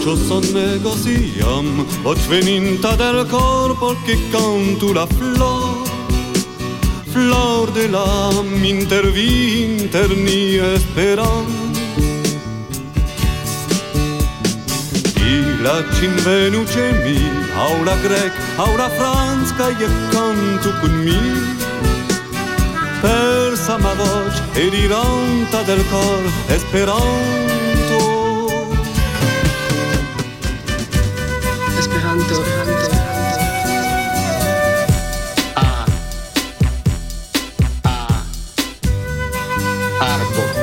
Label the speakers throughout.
Speaker 1: muchos son negociam, voce veninta del corpo che cantu la flor de la intervinter ni esperam. I la cinvenuce mi, aula grec, aula franz, ca je cantu con mi. Persa ma voce e diranta del cor esperanto.
Speaker 2: Esperanto.
Speaker 3: Arbo.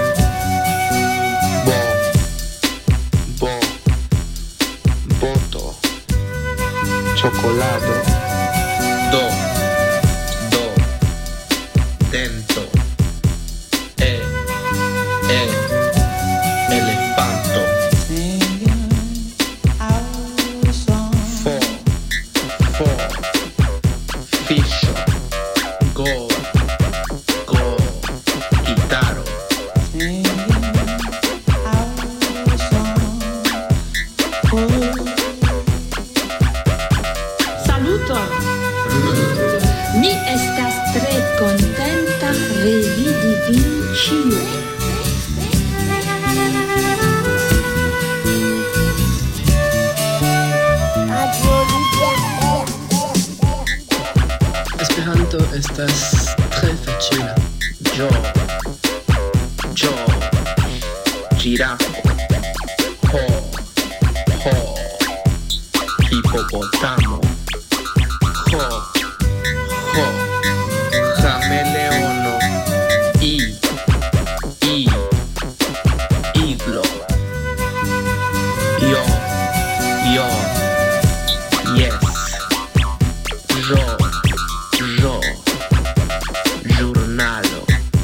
Speaker 3: Bo. Boto. Cioccolato. Do. Dento. Elefanto. Fo. Fiscio. Go. Chitarro.
Speaker 4: Saluto. Mi estas tre contenta revidi vin ĉiuj.
Speaker 2: Esperanto estas tre facila.
Speaker 3: Yo. Girafo. Ho. Hipopotamo. Ho. Cameleono. Iglo. Yo. Yes. Yo. Giornalo.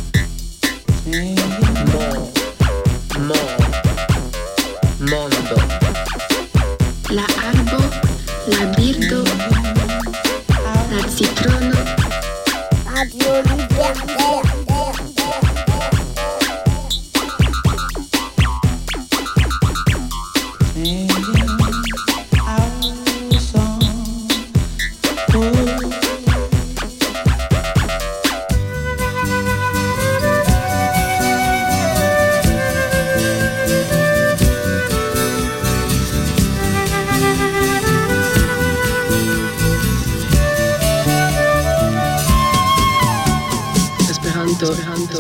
Speaker 3: Mondo.
Speaker 4: La arbo, la birdo, la citrono.
Speaker 2: Esperanto.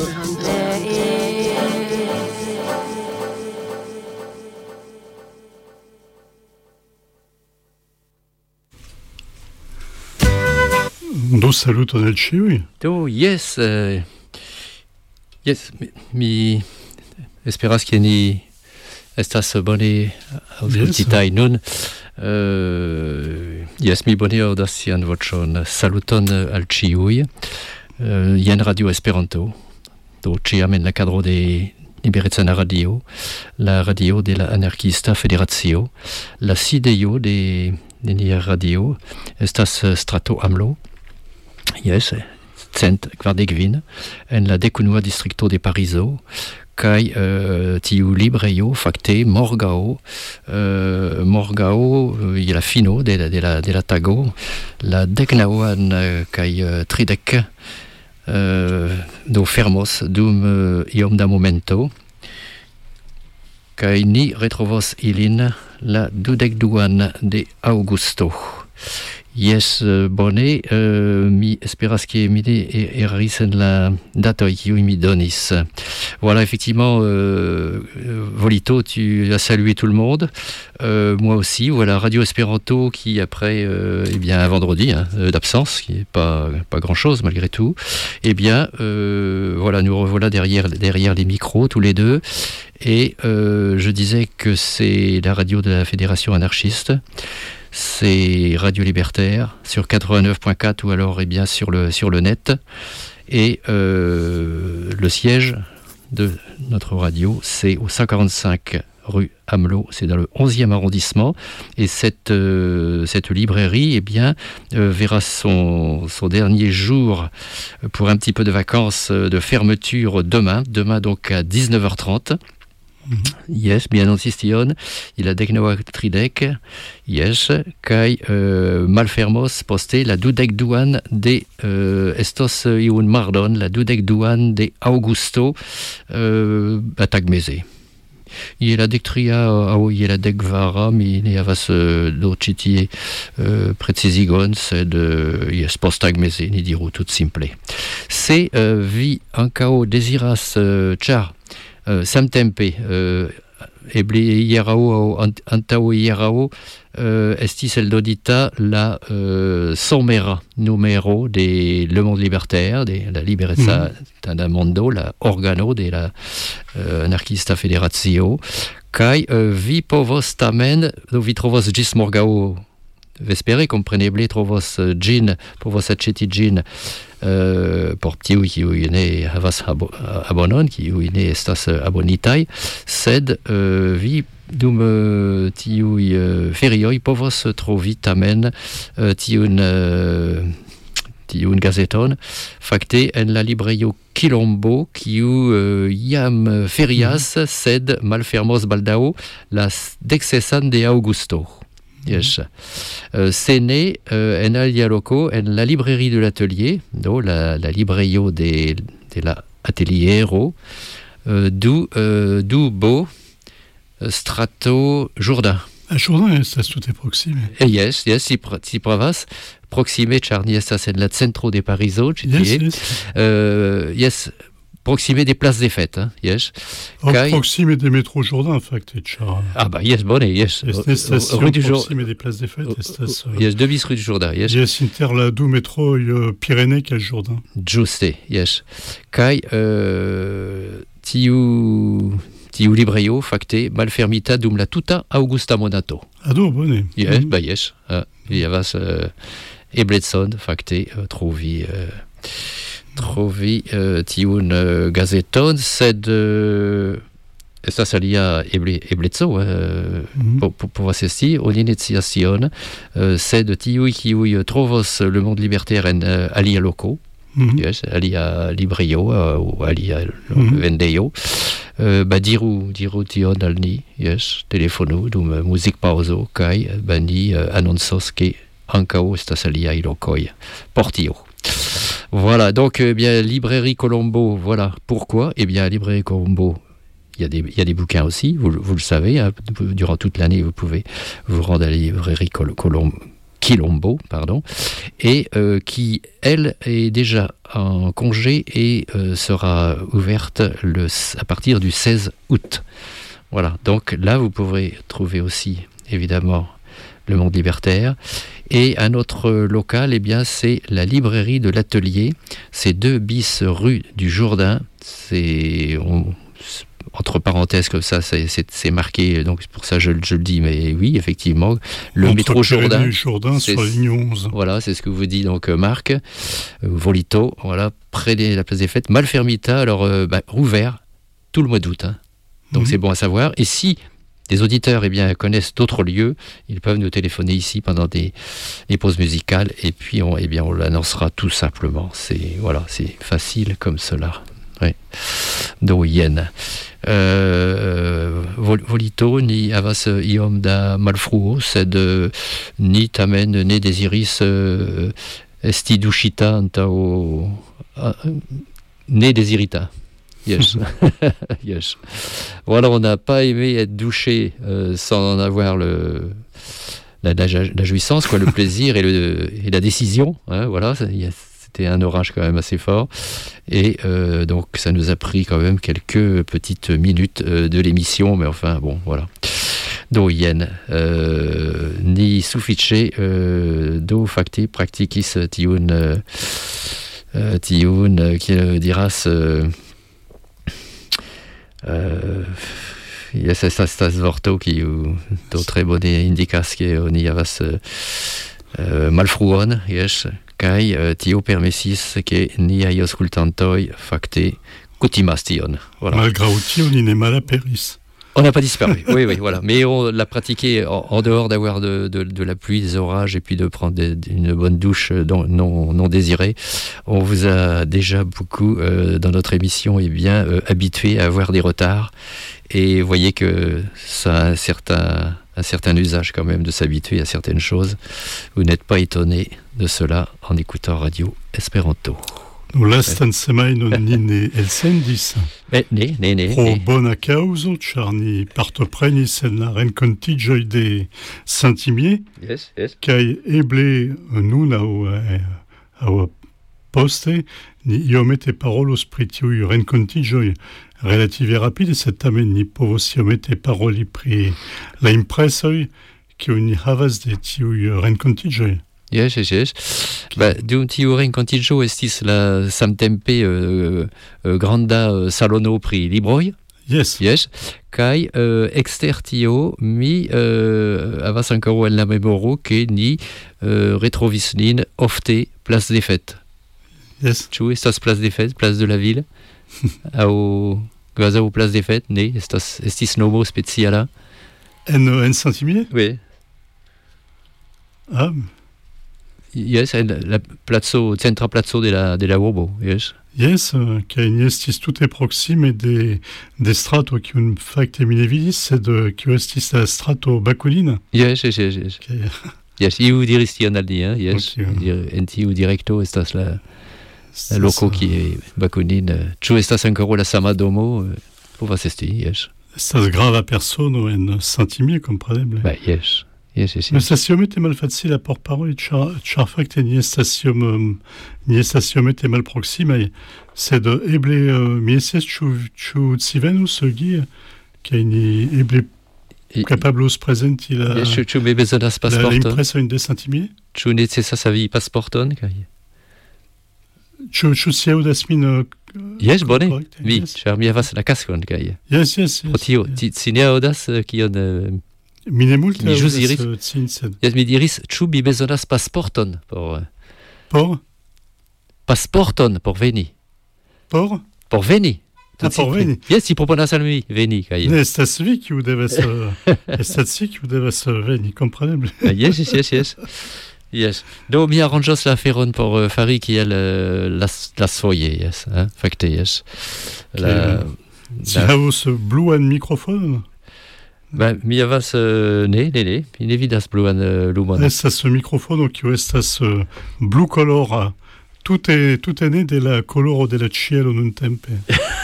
Speaker 5: Do saluto del ciui.
Speaker 6: Do, yes, mi esperas ke ni estas bone aŭskultitaj nun. Yes, mi bone aŭdas sian voĉon. Saluton al ĉiuj. Jen Radio Esperanto. Do ĉiam en la kadro de Liberecana Radio, la radio de la Anarkista Federacio, la sidejo de nia radio estas strato Amlo. Yes, 140 en la 11 distrikto de Parizo, kaj tiu librejo fakte morgaŭ je la fino de la tago, la 19 kaj 30 do fermos dum iom da momento, kaj ni retrovos ilin la 22 de aŭgusto. Yes, bone, mi esperas que mi eraris en la datoj kiuj mi donis. Voilà, effectivement, Volito, tu as salué tout le monde. Moi aussi, voilà, Radio Esperanto qui, après un vendredi d'absence, qui n'est pas grand-chose malgré tout, voilà, nous revoilà derrière les micros, tous les deux. Et je disais que c'est la radio de la Fédération anarchiste. C'est Radio Libertaire sur 89.4 ou alors sur le net. Et le siège de notre radio, c'est au 145 rue Amelot, c'est dans le 11e arrondissement. Et cette librairie verra son dernier jour pour un petit peu de vacances de fermeture demain donc à 19h30. Yes, bien insistion, il a decnoa tridec, yes, kai malfermos poste la dudec duan de estos iun mardon, la dudec duan de Augusto batagmese. Il a dectria il a decvara, mi ne havas docitie precizigon, sed yes, postagmese, ni diru tout simple. Se vi ancao desiras char samtempe eble hierao antao hierao estis eldodita la somera numero de Le Monde Libertaire, de la Liberezza da Mondo, la organo de la anarchista federatio, kai vi povos tamen, vi trovos gis morgao vespere, compreneble trovos gin, povos aceti gin por tiuj kiuj ne havas abonon, kiuj ne estas abonitaj, sed vi dum tiuj ferioj povos trovi tamen tiun gazeton, fakte en la librejo Quilombo, kiu jam ferias, sed malfermos baldaŭ la 16 de Augusto. Yes. C'est né en alia loco, en la librairie de l'atelier, no, la librejo de la ateliero, du Beau, Strato Jourdain.
Speaker 5: Jourdain estas tute proxime.
Speaker 6: Yes, si pravas, proxime, ĉar ni estas en la centro de Parizo, ĉi tie. Yes, proxime des places des fêtes, hein, yes.
Speaker 5: Proxime des métros Jourdain, fakte, ĉar.
Speaker 6: Ah bah yes, bone, yes.
Speaker 5: Rue du Jourdain. Proxime des places des fêtes, estas.
Speaker 6: Yes, 2 bis rue du Jourdain, yes.
Speaker 5: Yes, inter la du metroj Pyrénées kaj Jourdain.
Speaker 6: Juste, yes. Kaj tiu librejo fakte malfermita dum la tuta Augusta monato.
Speaker 5: Ah do, bone.
Speaker 6: Yes, bah yes. Vi havas eblecon fakte trovi tiun gazeton, sed estas alia ebleco povas esti, oni ne scias tion, sed tiuj kiuj trovos Le Monde Libertaire en alia loko, yes, alia librejo ou alia vendejo, diru tion al ni, yes, telefonu dum muzikpaŭzo kaj ni anoncos ke ankaŭ estas aliaj lokoj por tio. Voilà, donc bien librairie Colombo, voilà pourquoi. Eh bien librairie Colombo, il y a des bouquins aussi, vous le savez, hein, durant toute l'année vous pouvez vous rendre à la librairie Quilombo, et qui elle est déjà en congé et sera ouverte à partir du 16 août. Voilà, donc là vous pourrez trouver aussi évidemment Le Monde Libertaire. Et un autre local, eh bien, c'est la librairie de l'Atelier. C'est 2 bis rue du Jourdain. Entre parenthèses comme ça, c'est marqué, donc c'est pour ça que je le dis, mais oui, effectivement, le métro Jourdain,
Speaker 5: sur la ligne 11.
Speaker 6: Voilà, c'est ce que vous dit donc Marc, Volito, voilà, près de la place des Fêtes, Malfermita, alors rouvert tout le mois d'août, hein. Donc c'est bon à savoir. Et si des auditeurs connaissent d'autres lieux, ils peuvent nous téléphoner ici pendant des pauses musicales, et puis on l'annoncera tout simplement. C'est facile comme cela. Ouais. Do jen. Volito ni havas iom da malfruo, sed ni tamen ne deziris esti duŝita antaŭ ne désirita. Yes. Yes. Voilà, on n'a pas aimé être douché sans en avoir la jouissance, quoi, le plaisir et la décision. Hein, voilà, c'était un orage quand même assez fort. Et donc, ça nous a pris quand même quelques petites minutes de l'émission. Mais enfin, bon, voilà. Do jen ni sufiĉe do fakte praktikis tiun kiel diras yes, estas vorto kiu do tre bone indikas ke oni havas malfruon, yes, kaj tio permesis ke niaj aŭskultantoj fakte kutimas tion. Voilà.
Speaker 5: Malgraŭ tio ni ne malaperis.
Speaker 6: On n'a pas disparu, oui, voilà. Mais on l'a pratiqué en dehors d'avoir de la pluie, des orages, et puis de prendre une bonne douche non désirée. On vous a déjà beaucoup, dans notre émission, habitué à avoir des retards. Et vous voyez que ça a un certain usage quand même de s'habituer à certaines choses. Vous n'êtes pas étonné de cela en écoutant Radio Esperanto.
Speaker 5: Lastan semajnon ni ne elsendis.
Speaker 6: Ne.
Speaker 5: Pro bona causo, ĉar ni partoprenis en la renkontiĝoj de Saint-Imier,
Speaker 6: Yes.
Speaker 5: kaj eble nun aŭ poste ni iomete parolos pri tiuj renkontiĝoj relative rapide, sed tamen ni povos iomete paroli pri la impresoj kiuj ni havas de tiuj renkontiĝoj.
Speaker 6: Yes. Dum tiu renkontiĝo estis la samtempe granda salono pri libroj.
Speaker 5: Yes.
Speaker 6: Kaj ekster tio mi havas ankoraŭ en la memoro ke ni retrovis nin ofte place des fêtes.
Speaker 5: Yes.
Speaker 6: Ĉu estas place des fêtes, place de la ville? Aŭ kvazaŭ place des fêtes? Ne, estis nomo speciala?
Speaker 5: En Saint-Imier?
Speaker 6: Oui.
Speaker 5: Ah,
Speaker 6: Yes, la placo, centra placo de la urbo, yes.
Speaker 5: yes, kaj ni estis tute proksime de strato kiun fakte mi ne vidis, sed kiu estis la strato Bakunin.
Speaker 6: Yes.
Speaker 5: Kaj
Speaker 6: Yes, iu diris tion al ni, yes.
Speaker 5: Okay.
Speaker 6: En tiu directo estas la loko kie Bakunin. Ĉu estas ankoraŭ la sama domo? Povas esti, yes.
Speaker 5: estas grava persono en Saint-Imier, kompreneble.
Speaker 6: Yes.
Speaker 5: Mais ça iomete malfacila por paroli, ĉar fakte ni estas iomete malproksimaj, sed eble mi estis ĉu ci venus Guy, kaj ni eble kapablos prezenti la
Speaker 6: Ĉu mi bezonas pasporton?
Speaker 5: impresojn de Saint-Imier?
Speaker 6: Ĉu necesas havi pasporton?
Speaker 5: Ĉu ci aŭdas min?
Speaker 6: Yes, bone.
Speaker 5: Korrekte?
Speaker 6: Mi,
Speaker 5: Yes.
Speaker 6: ĉar mi havas la kaskon, kaj
Speaker 5: Yes.
Speaker 6: pro tio, ci ne aŭdas kion...
Speaker 5: Mi ne multe
Speaker 6: Mi ĵus diris.
Speaker 5: cin, sed
Speaker 6: Yes, mi diris, ĉu mi bezonas pasporton por pasporton por veni. Por veni.
Speaker 5: Por veni.
Speaker 6: Yes, ci proponas al mi veni, kaj
Speaker 5: ne estas vi kiu devas veni, kompreneble.
Speaker 6: Yes. Do mi aranĝos la aferon por fari kiel lasfoje, yes, fakte, yes.
Speaker 5: Ci havus bluan mikrofonon?
Speaker 6: Mi havas ne, mi ne vidas bluan lumon.
Speaker 5: Estas mikrofono kiu estas blukolora. Tute ne de la koloro de la ĉielo nuntempe.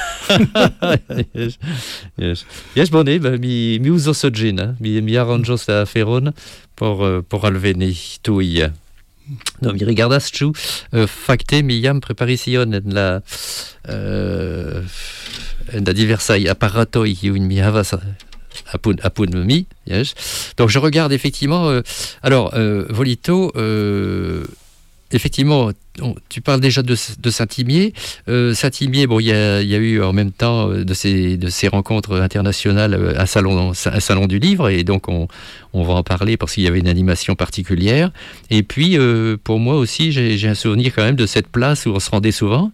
Speaker 6: Yes, bone, mi uzos ĝin, mi aranĝos la aferon por alveni tuj. No, mi rigardas ĉu fakte mi jam preparis ion en la diversaj aparatoj kiujn mi havas apud mi, yes. Donc je regarde effectivement. Volito, effectivement, tu parles déjà de Saint-Imier. Saint-Imier, bon, il y a eu en même temps de ces rencontres internationales un salon du livre, et donc on va en parler parce qu'il y avait une animation particulière. Et puis pour moi aussi, j'ai un souvenir quand même de cette place où on se rendait souvent.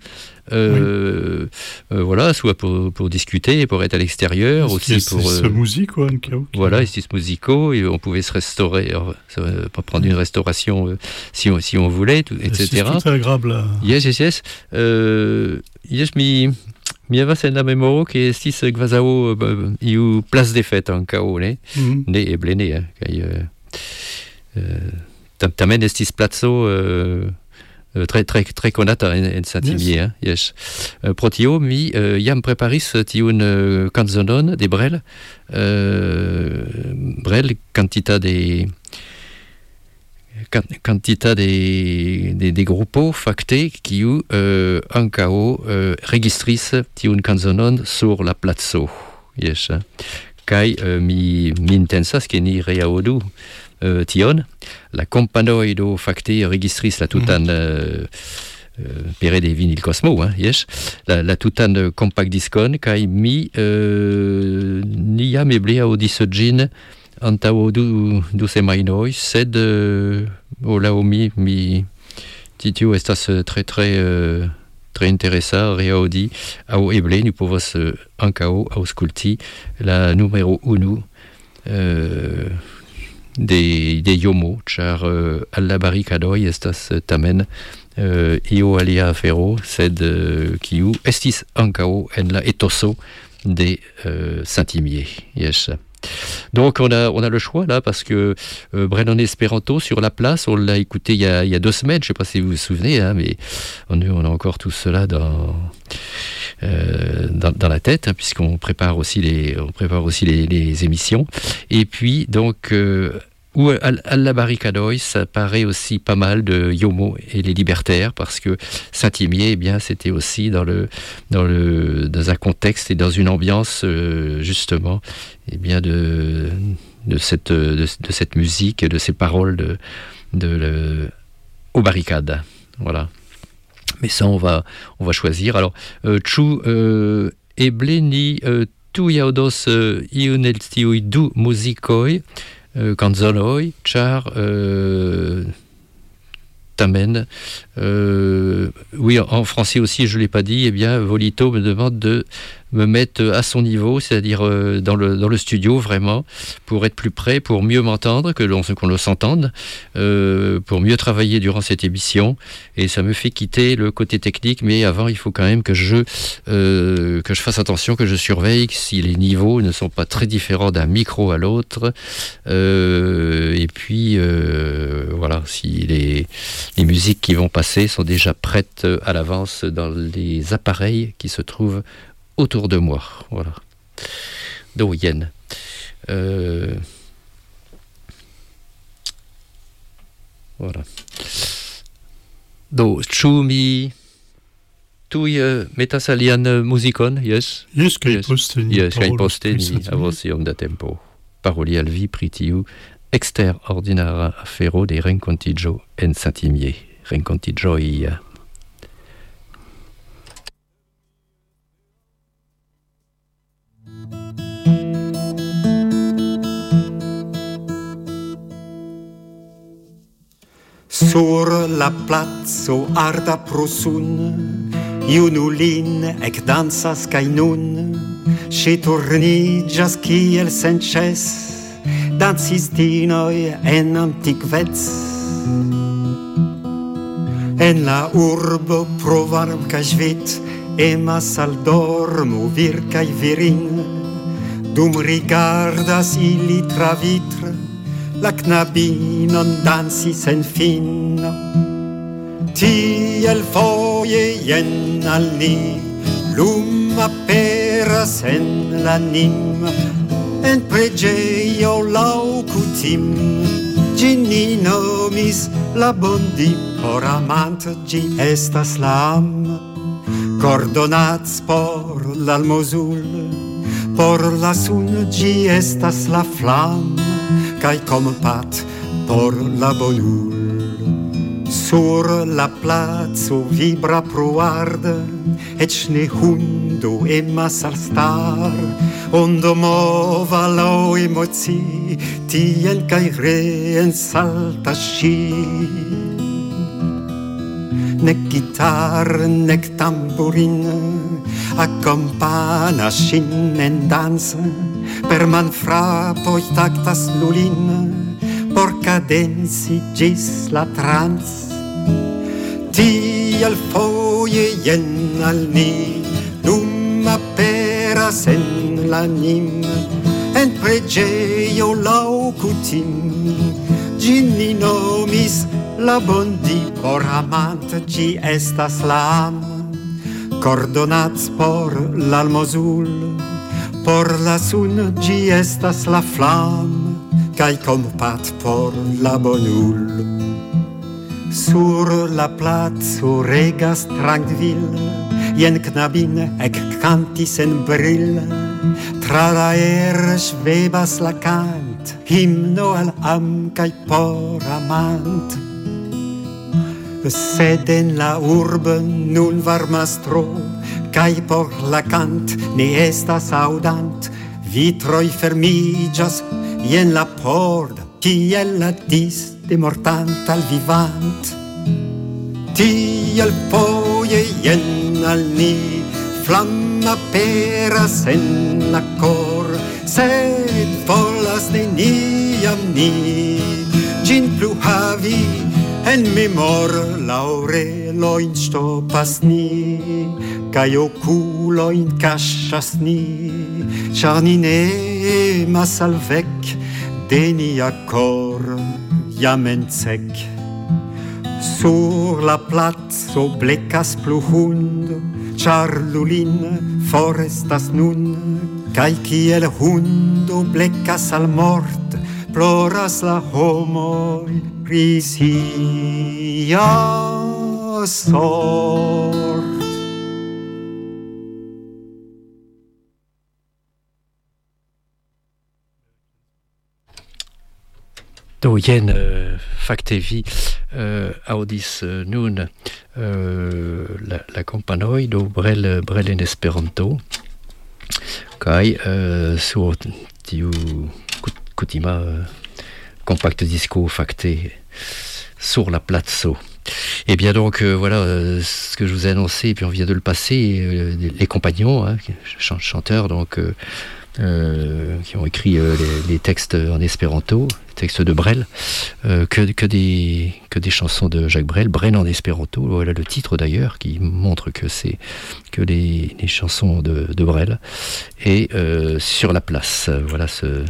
Speaker 6: Voilà, soit pour discuter, pour être à l'extérieur, aussi pour...
Speaker 5: musico,
Speaker 6: voilà, estis musico, et on pouvait se restaurer, prendre une restauration si on voulait, etc.
Speaker 5: C'est tout agréable.
Speaker 6: Yes. Yes, mi havas en la memoro ke estis kvazaŭ iu place des fêtes ankaŭ, ne? Ne, eble ne, kaj tamen estis placo très konata en Saint-Imier, yes. Pro tio mi jam preparis tiun kanzonon de Brel, quantita de grupo fakte kiu ankaŭ registris tiun kanzonon sur la placo. Yes. Kaj mi intensas ke ni reaŭdu tion. La kompanoj do fakte registris la tutan pere de Vinyl Cosmo, yes. La tutan compact diskon, kaj mi ni jam eble aŭdis ĝin antaŭ du semajnoj, sed laŭ mi tio estas tre interesa reaŭdi, aŭ eble ni povas ankaŭ aŭskulti la numero 1 de Yomo, ĉar al la barikadoj estas tamen io alia afero, sed kiu estis ankaŭ en la etoso des Saint-Imier. Yes. Donc on a le choix là parce que Brennan Esperanto sur la place, on l'a écouté il y a 2 semaines, je ne sais pas si vous vous souvenez, hein, mais on a encore tout cela dans la tête, hein, puisqu'on prépare aussi les émissions. Et puis donc ou Alla Barricadois, ça paraît aussi pas mal de Yomo et les Libertaires, parce que Saint-Imier, eh bien, c'était aussi dans un contexte et dans une ambiance justement, eh bien, de cette musique, de ces paroles aux barricades. Voilà. Mais ça, on va choisir. Alors, Chu ebleni tu iaudos iuneltiui du musicoi canzonoi, char tamen. Oui, en français aussi, je ne l'ai pas dit. Eh bien, Volito me demande de me mettre à son niveau, c'est-à-dire dans le studio, vraiment, pour être plus près, pour mieux m'entendre, qu'on le s'entende, pour mieux travailler durant cette émission. Et ça me fait quitter le côté technique, mais avant, il faut quand même que je fasse attention, que je surveille si les niveaux ne sont pas très différents d'un micro à l'autre. Et puis, voilà, si les musiques qui vont passer sont déjà prêtes à l'avance dans les appareils qui se trouvent autour de moi. Voilà. Donc, Yen. Voilà. Donc, Chumi, tu metas alian muzikon, yes?
Speaker 5: Yes, kai poste ni
Speaker 6: avosium da tempo. Paroli al vi pri tiu extraordinara afero de rencontigio en Saint-Imier. Rencontigioi.
Speaker 7: Sur la placo arda prosun, iunulin ec dansas cae nun, si turnigas kiel sences, dansis dinoi en antiquets. En la urbo pro varm cae svit, emas al dormo vir cae virin, dum rigardas ili tra vitre, la knabinon dansis en fino. Tiel foje jen al ni, lum aperas en la nim, en pregeio lau cutim, gin ni nomis la bondi, por amant gi estas la am, cordonats por l'almosul, por la sun gi estas la flam, cae compat por la bonul. Sur la placo vibra pruarde, ec ne hundo emas al star, ondo mova lau emoci, tiel cae reen salta sci. Nec gitar, nec tamburin, accompana shin en dans, per manfrapoi tactas lulin, por cadensi gis la trans. Tiel foje jen al ni, lum aperas en la nim, en pregeio lau cutim, gin ni nomis la bondi, por amant gi estas la am, cordonats por l'almosul, por la sun gi estas la flam, cae compat por la bonul. Sur la placo regas tranquil, jen knabin ec cantis en bril, tra la aer svebas la cant, himno al am cae por amant. Sed en la urbe nun varmas tro, cae por la cant ne estas audant, vitroi fermigas, jen la porda, kiel la dis de mortant al vivant. Tiel foje jen al ni, flamma aperas en la cor, sed volas neniam ni, gin plu havi en memor laurelo in stopas ni, Kai oculo in cachas ni, char ni ne mas al vec, deni a cor jamen sec. Sur la plazo blecas plu hund, char l'ulin forestas nun, kai kiel hundo blecas al mort, ploras la homoi pri sia sort.
Speaker 6: Do jen fakte audis nun la kompanoj do brel en Esperanto kaj sur tiu kutima compact disco fakte sur la plazo. Et bien donc voilà ce que je vous ai annoncé, et puis on vient de le passer, les compagnons, hein, chanteurs donc qui ont écrit les textes en espéranto, les textes de Brel, que des chansons de Jacques Brel, Brel en espéranto, voilà le titre d'ailleurs qui montre que c'est que les chansons de Brel, et sur la place, voilà ce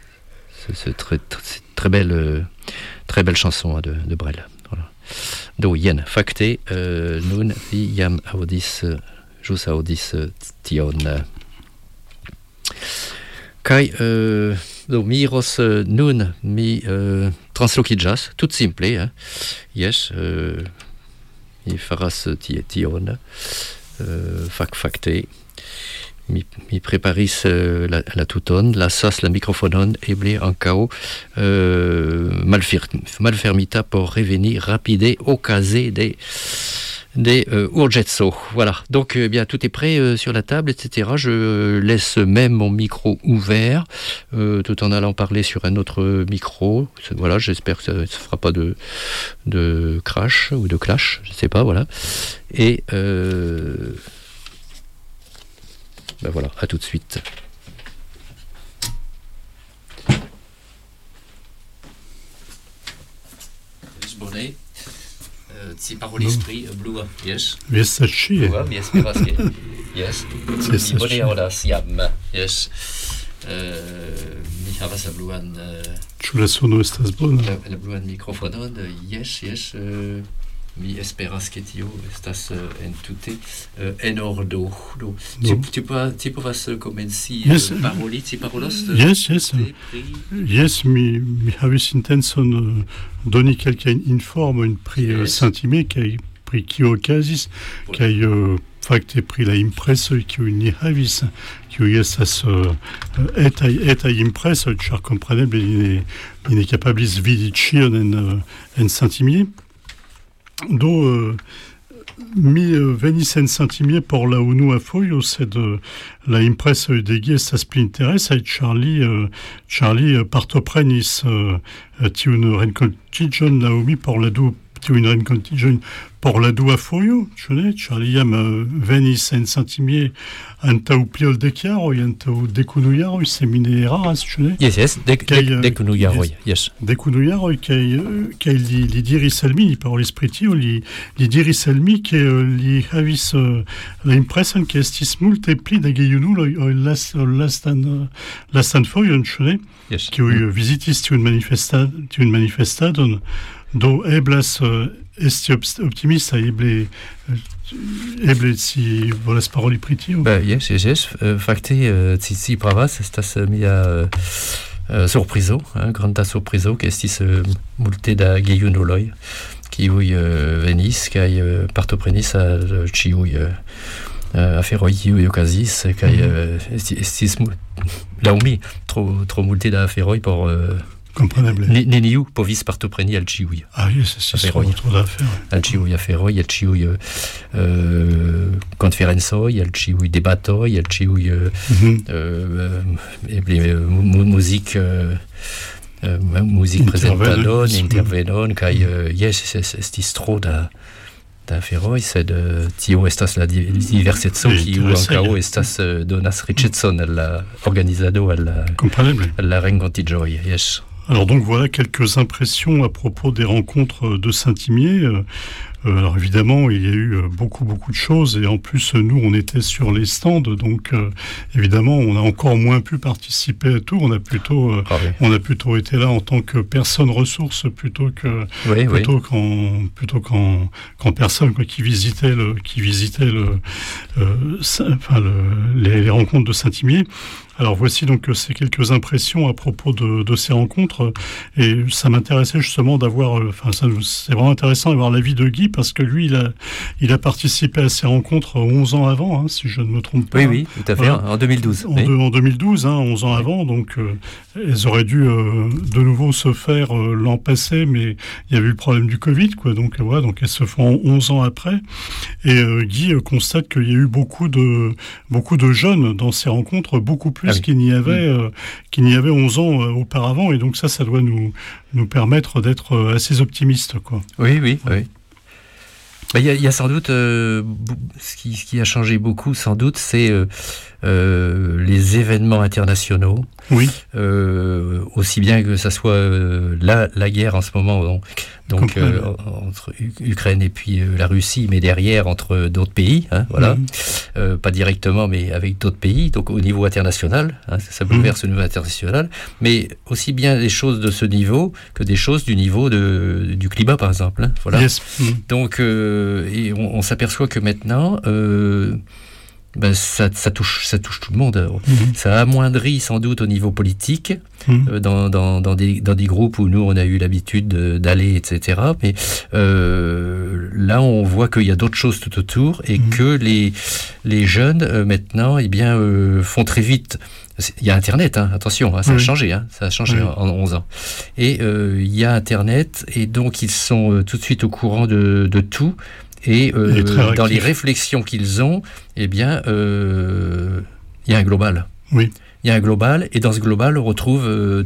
Speaker 6: très belle chanson de Brel. Voilà. Do jen fakte nun vi jam audis ĵus audis tion. Kaj do mi iros nun mi translokiĝas tut simple, jes, mi faras tion fakte. Mi preparis la tuton, lasas la mikrofonon eble ankaŭ malfermita por reveni rapide okaze de urgeco. Voilà, donc bien tout est prêt sur la table, etc. Je laisse même mon micro ouvert, tout en allant parler sur un autre micro. Voilà, j'espère que ça ne fera pas de crash ou de clash, je ne sais pas, voilà. Et ben voilà, à tout de suite. Bonnet, si par l'esprit, Blua, yes.
Speaker 5: Viessaci.
Speaker 6: Blua, mi esperas que, yes. Mi bone aŭdas jam, yes. Mi havas la bluan.
Speaker 5: Ĉu la sono estas bona?
Speaker 6: La bluan mikrofonon, yes. Mi esperas ke tio estas entute en ordo. Ti povas komenci paroli, ti parolos?
Speaker 5: Yes, mi havis intencon doni kelkajn informojn pri Saint-Imier kaj pri kio okazis kaj fakte pri la impresoj kiujn ni havis, kiuj estas etaj impresoj, ĉar kompreneble li ne kapablis vidi ĉion en Saint-Imier. Do mi venis en Saint-Imier por la unua fojo, sed la impresoj de gi estas pli interesaj, ĉar li partoprenis tiun renkontiĝon laŭ mi por la dua fojo, ĉu ne? Ĉar li jam venis en Saint-Imier antaŭ pli ol 10 jaroj, antaŭ 10 jaroj, se mi ne eraras, ĉu ne?
Speaker 6: Yes, 10 jaroj, yes.
Speaker 5: 10 jaroj, kaj li diris al mi, li parolis pri tio, li diris al mi, ke li havis la impreson ke estis multe pli da gejunuloj ol lastan fojon, ĉu ne? Kiuj vizitis tiun manifestadon. Do eblas esti optimista, eble si volas paroli pri tio.
Speaker 6: Yes, fakte ci pravas, estas mia surprizo, granda surprizo, ke estis multe da gejunuloj kiuj venis kaj partoprenis al ĉiuj aferoj kiuj okazis, kaj estis laŭ mi tro multe da aferoj por neniu povis partopreni al ĉiuj aferoj. Al ĉiuj aferoj, al ĉiuj konferencoj, al ĉiuj debatoj, al ĉiuj eble muzikprezentadon, intervenon, kaj jes, estis tro da aferoj, sed tio estas la diverseco kiu ankaŭ estas donas riĉecon al la organizado, al la renkontiĝoj, jes.
Speaker 5: Alors donc voilà quelques impressions à propos des rencontres de Saint-Imier. Alors évidemment, il y a eu beaucoup de choses, et en plus nous on était sur les stands, donc évidemment on a encore moins pu participer à tout. On a plutôt été là en tant que personne ressource plutôt qu'en personne qui visitait les rencontres de Saint-Imier. Alors voici donc ces quelques impressions à propos de ces rencontres, et ça m'intéressait justement d'avoir, c'est vraiment intéressant d'avoir l'avis de Guy, parce que lui il a participé à ces rencontres 11 ans avant, si je ne me trompe pas.
Speaker 6: Oui, tout à fait, en 2012.
Speaker 5: En 2012, 11 ans avant, donc elles auraient dû de nouveau se faire l'an passé, mais il y avait eu le problème du Covid, quoi. Donc elles se font 11 ans après, et Guy constate qu'il y a eu beaucoup de jeunes dans ces rencontres, beaucoup plus qu'il n'y avait 11 ans auparavant, et donc ça doit nous permettre d'être assez optimistes, quoi.
Speaker 6: Oui. Il y a sans doute ce qui a changé beaucoup, sans doute, c'est les événements internationaux. Oui. Aussi bien que ça soit la guerre en ce moment, donc entre Ukraine et puis la Russie, mais derrière entre d'autres pays, voilà. Pas directement, mais avec d'autres pays, donc au niveau international, ça bouleverse au niveau international, mais aussi bien des choses de ce niveau que des choses du niveau du climat, par exemple. Voilà. Yes. Donc, et on s'aperçoit que maintenant, ça touche tout le monde. Ça amoindrit sans doute au niveau politique, dans des groupes où nous on a eu l'habitude d'aller, etc. Mais là on voit qu'il y a d'autres choses tout autour, et que les jeunes maintenant font très vite. Il y a Internet, attention, ça a changé, en 11 ans. Et il y a Internet, et donc ils sont tout de suite au courant de tout. Et dans les réflexions qu'ils ont, il y a un global. Oui. Il y a un global, et dans ce global, on retrouve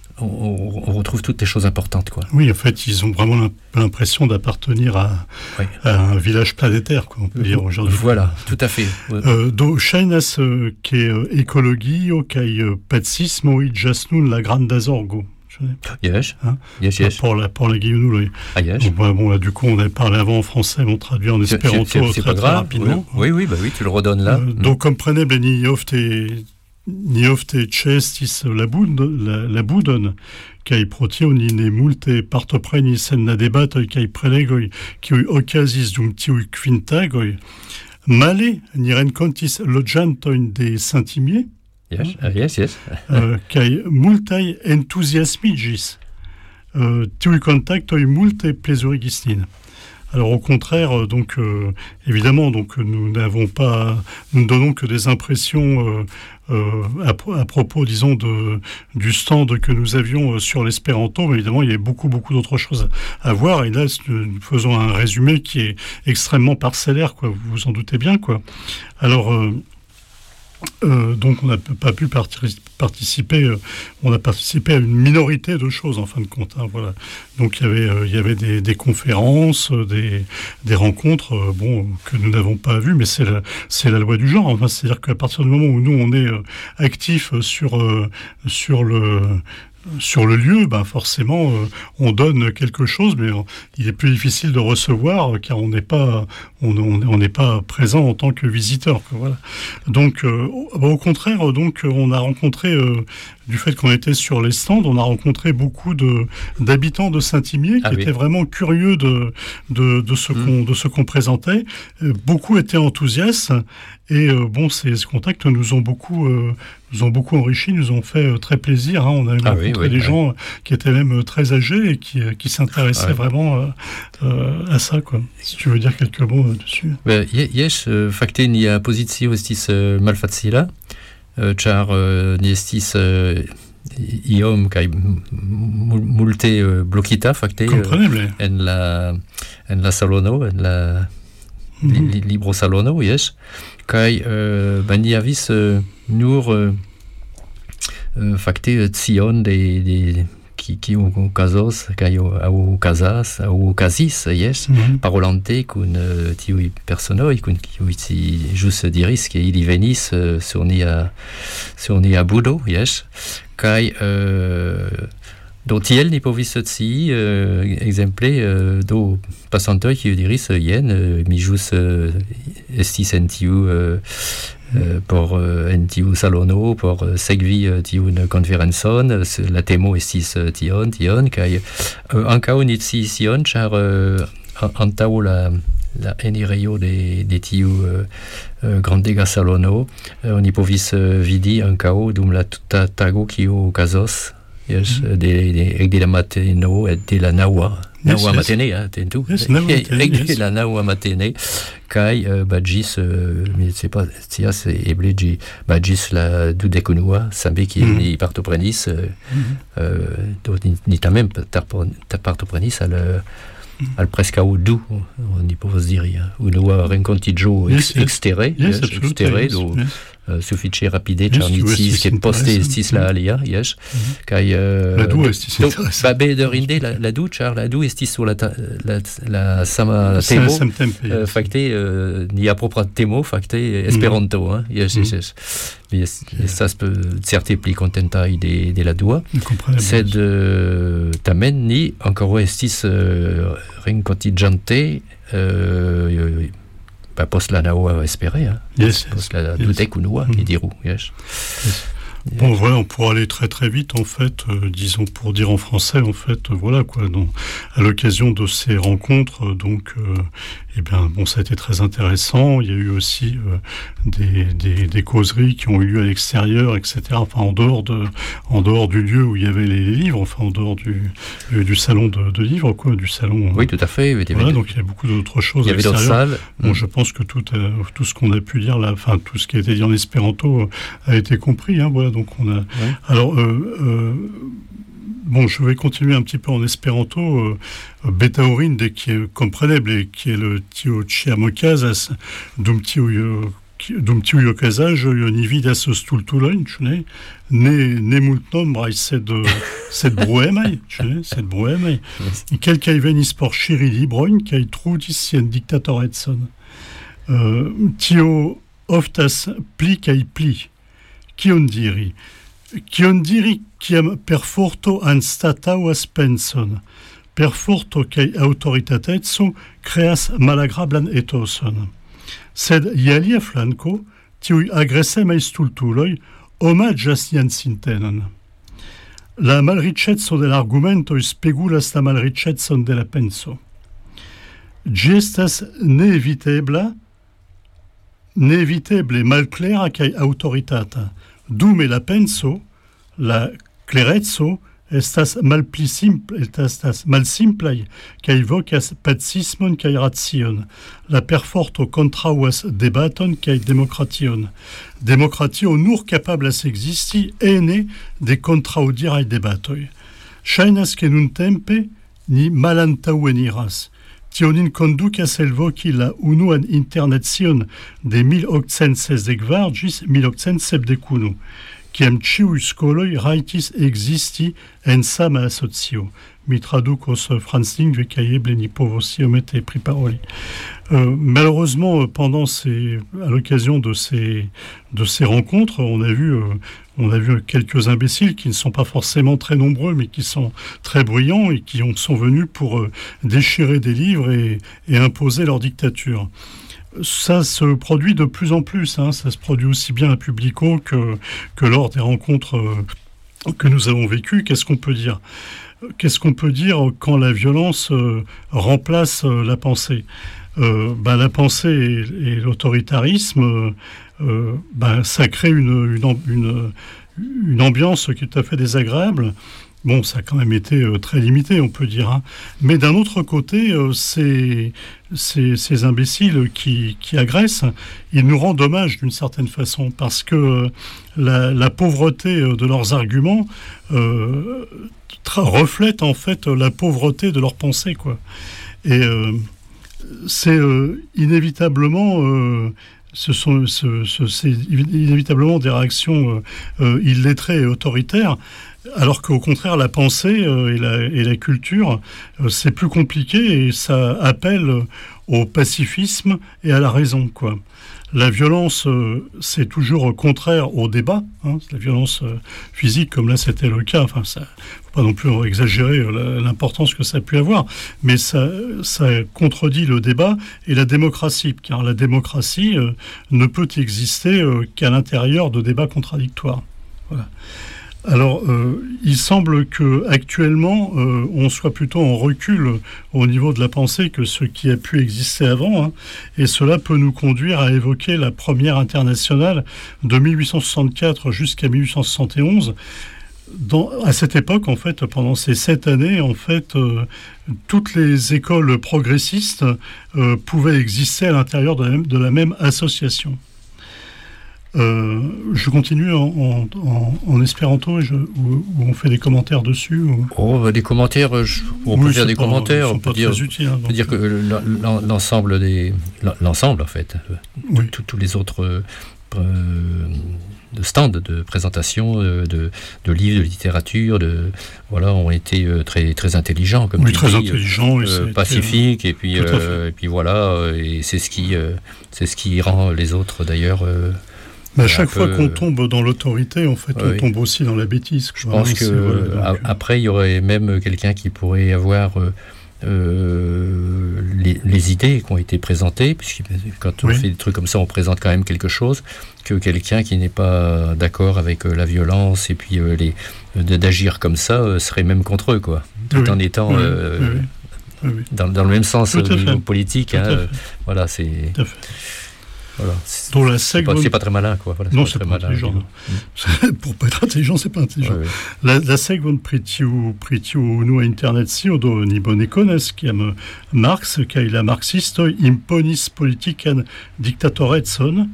Speaker 6: toutes les choses importantes, quoi.
Speaker 5: Oui, en fait, ils ont vraiment l'impression d'appartenir à un village planétaire, quoi, on peut dire aujourd'hui.
Speaker 6: Voilà, tout à fait.
Speaker 5: Do Shainas qui est écologie, auquel patsisme, jasnun la grande d'Azorgo.
Speaker 6: Yes.
Speaker 5: Pour la Guillaume.
Speaker 6: Yes.
Speaker 5: Bon, là, du coup, on avait parlé avant en français, on traduit en espéranto très rapidement.
Speaker 6: Oui, tu le redonnes là.
Speaker 5: Donc, comprenez, ni ofte cestis la budon, kai protio ni ne multe partoprenis en la debatoj kai prelegoj, kiuj okazis dum tiuj kvintagoj, male ni renkontis loĝantojn de Saint-Imier.
Speaker 6: Yes.
Speaker 5: Kai multaj entuziasmiĝis. Tiuj kontaktoj multe plezurigis nin. Alors au contraire, évidemment, nous ne donnons que des impressions à propos, disons, du stand que nous avions sur l'espéranto, mais évidemment il y a beaucoup d'autres choses à voir, et là nous faisons un résumé qui est extrêmement parcellaire, quoi, vous vous en doutez bien, quoi. Alors donc on n'a pas pu participer, on a participé à une minorité de choses en fin de compte, voilà. Donc il y avait des conférences, des rencontres, que nous n'avons pas vues, mais c'est la loi du genre. C'est-à-dire qu'à partir du moment où nous on est actifs sur le lieu, forcément, on donne quelque chose, mais il est plus difficile de recevoir, car on n'est pas présent en tant que visiteur, quoi, voilà. Donc, au contraire, on a rencontré, du fait qu'on était sur les stands, on a rencontré beaucoup d'habitants de Saint-Imier qui étaient vraiment curieux de ce qu'on présentait. Beaucoup étaient enthousiastes, et ces contacts nous ont beaucoup enrichis, nous ont fait très plaisir. On a rencontré des gens qui étaient même très âgés et qui s'intéressaient vraiment à ça, quoi. Si tu veux dire quelques mots dessus.
Speaker 6: Yes, fakte nia pozicio estis malfacila, ĉar ni estis iom kaj multe blokita fakte en la salono, en la libro salono, yes. Kaj ni havis nur fakte cion de kiu okazos kaj okazas aŭ okazis, jes, parolante kun tiuj personoj kun kiuj ci ĵus diris ke ili venis sur nia budo, jes, kaj do tiel ni povis ci exemple do passantoj qui diris yen mi jus estis en tiu por en tiu salono por segvi tiun konferencon la temo estis tion kaj ankaŭ ni sciis tion ĉar antaŭ la enirejo de tiu grandega salono oni povis vidi ankaŭ dum la tuta tago kio okazos de la mateno de la naŭa matene atentu de la naŭa matene kaj ĝis mi ne sais pas scias eble ĝis la dudek-unua sambe kiel ni partoprenis do ni tamen partoprenis al preskaŭ du oni povas diri unua renkontiĝo ekstere do sufiĉe rapide ĉar ni sciis ke poste estis la alia kaj
Speaker 5: la du estis interesa
Speaker 6: bedaŭrinde la du ĉar la du estis sur la sama temo fakte nia propra temo fakte Esperanto mi estas certe pli kontentaj de la dua sed tamen ni ankoraŭ estis renkontiĝante post la naŭa vespere post la dudek-unua ni diru
Speaker 5: Bon, voilà, on pourra aller très très vite, en fait, disons, pour dire en français, en fait, voilà, quoi. Donc, à l'occasion de ces rencontres, donc, eh bien, bon, ça a été très intéressant. Il y a eu aussi des causeries qui ont eu lieu à l'extérieur, etc. Enfin, en dehors du lieu où il y avait les livres, enfin, en dehors du salon de livres, quoi, du salon.
Speaker 6: Oui, tout à fait.
Speaker 5: Voilà, donc il y a beaucoup d'autres choses à l'extérieur. Il y avait d'autres salles. Bon, je pense que tout ce qu'on a pu dire là, enfin, tout ce qui a été dit en espéranto a été compris, hein, voilà. Donc on a. Ouais. Alors, bon, je vais continuer un petit peu en espéranto. Betaurinde, qui est comprenable, qui est le tio chiamokazas, dum tiu okazaj, ni vidas stultulojn, ĉu ne? Ne multnombraj, sed bruemaj, ĉu ne? Sed bruemaj. Kelkaj venis por ŝiri librojn kaj trudis sian diktatorecon. Tio oftas pli kaj pli. Kion diri, kiam per forto anstataŭas penson, per forto kaj aŭtoritateco kreas malagrablan etoson. Sed je alia flanko, tiuj agresemaj stultuloj omaĝas nian sintenon. La malriĉeco de l'argumentoj spegulas la malriĉecon de la penso. Ĝi estas neeviteble malklera kaj aŭtoritata. Dume la penso, la klereco estas malsimplaj kaj vokas pacismon kaj racion. La perforto kontraŭas debaton kaj demokration. Demokratio nur kapablas ekzisti ene de kontraŭdiraj debatoj. Ŝajnas ke nuntempe ni malantaŭeniras. Tio nin kondukas elvoki la unuan internacion de 1860 ĝis 1871, kiam ĉiuj skoloj rajtis ekzisti en sama asocio. Mi tradukos franclingve kaj eble ni povos iomete priparoli. Malheureusement, à l'occasion de ces rencontres, on a vu quelques imbéciles qui ne sont pas forcément très nombreux, mais qui sont très bruyants et qui sont venus pour déchirer des livres et imposer leur dictature. Ça se produit de plus en plus, hein. Ça se produit aussi bien à Publico que lors des rencontres que nous avons vécues. Qu'est-ce qu'on peut dire quand la violence remplace la pensée? La pensée et l'autoritarisme, ça crée une ambiance qui est tout à fait désagréable. Bon, ça a quand même été très limité, on peut dire. Hein. Mais d'un autre côté, ces imbéciles qui agressent, ils nous rendent hommage d'une certaine façon, parce que la pauvreté de leurs arguments reflète en fait la pauvreté de leurs pensées, quoi. Et c'est inévitablement... c'est inévitablement des réactions illettrées et autoritaires. Alors qu'au contraire, la pensée et la culture, c'est plus compliqué et ça appelle au pacifisme et à la raison, quoi. La violence, c'est toujours contraire au débat. La violence physique, comme là, c'était le cas. Enfin, ça, faut pas non plus exagérer l'importance que ça a pu avoir, mais ça contredit le débat et la démocratie, car la démocratie ne peut exister qu'à l'intérieur de débats contradictoires. Voilà. Alors, il semble qu'actuellement, on soit plutôt en recul au niveau de la pensée que ce qui a pu exister avant, et cela peut nous conduire à évoquer la première internationale de 1864 jusqu'à 1871. À cette époque, en fait, pendant ces 7 années, en fait, toutes les écoles progressistes pouvaient exister à l'intérieur de la même association. Je continue en espéranto où on fait des commentaires dessus.
Speaker 6: Des commentaires, on peut faire des commentaires. On peut dire que l'ensemble en fait, tous les autres de stands de présentation de livres, de littérature, ont été très très intelligents, comme tu dis,
Speaker 5: intelligents,
Speaker 6: pacifiques, et puis voilà, et c'est ce qui rend les autres d'ailleurs.
Speaker 5: Mais à chaque fois qu'on tombe dans l'autorité, en fait, on tombe aussi dans la bêtise.
Speaker 6: Je pense qu'après, il y aurait même quelqu'un qui pourrait avoir les idées qui ont été présentées, puisque quand on fait des trucs comme ça, on présente quand même quelque chose, que quelqu'un qui n'est pas d'accord avec la violence et puis d'agir comme ça serait même contre eux, quoi, tout en étant dans le même sens au niveau politique. Voilà, c'est... Tout à fait. Voilà. C'est pas très malin, quoi. Voilà,
Speaker 5: non, c'est pas intelligent. Pour pas être intelligent, c'est pas intelligent. La seconde pritiu nu internetio do ni bone konas, kiam Marx, kaj la marxistoj imponis politikan diktatorecon,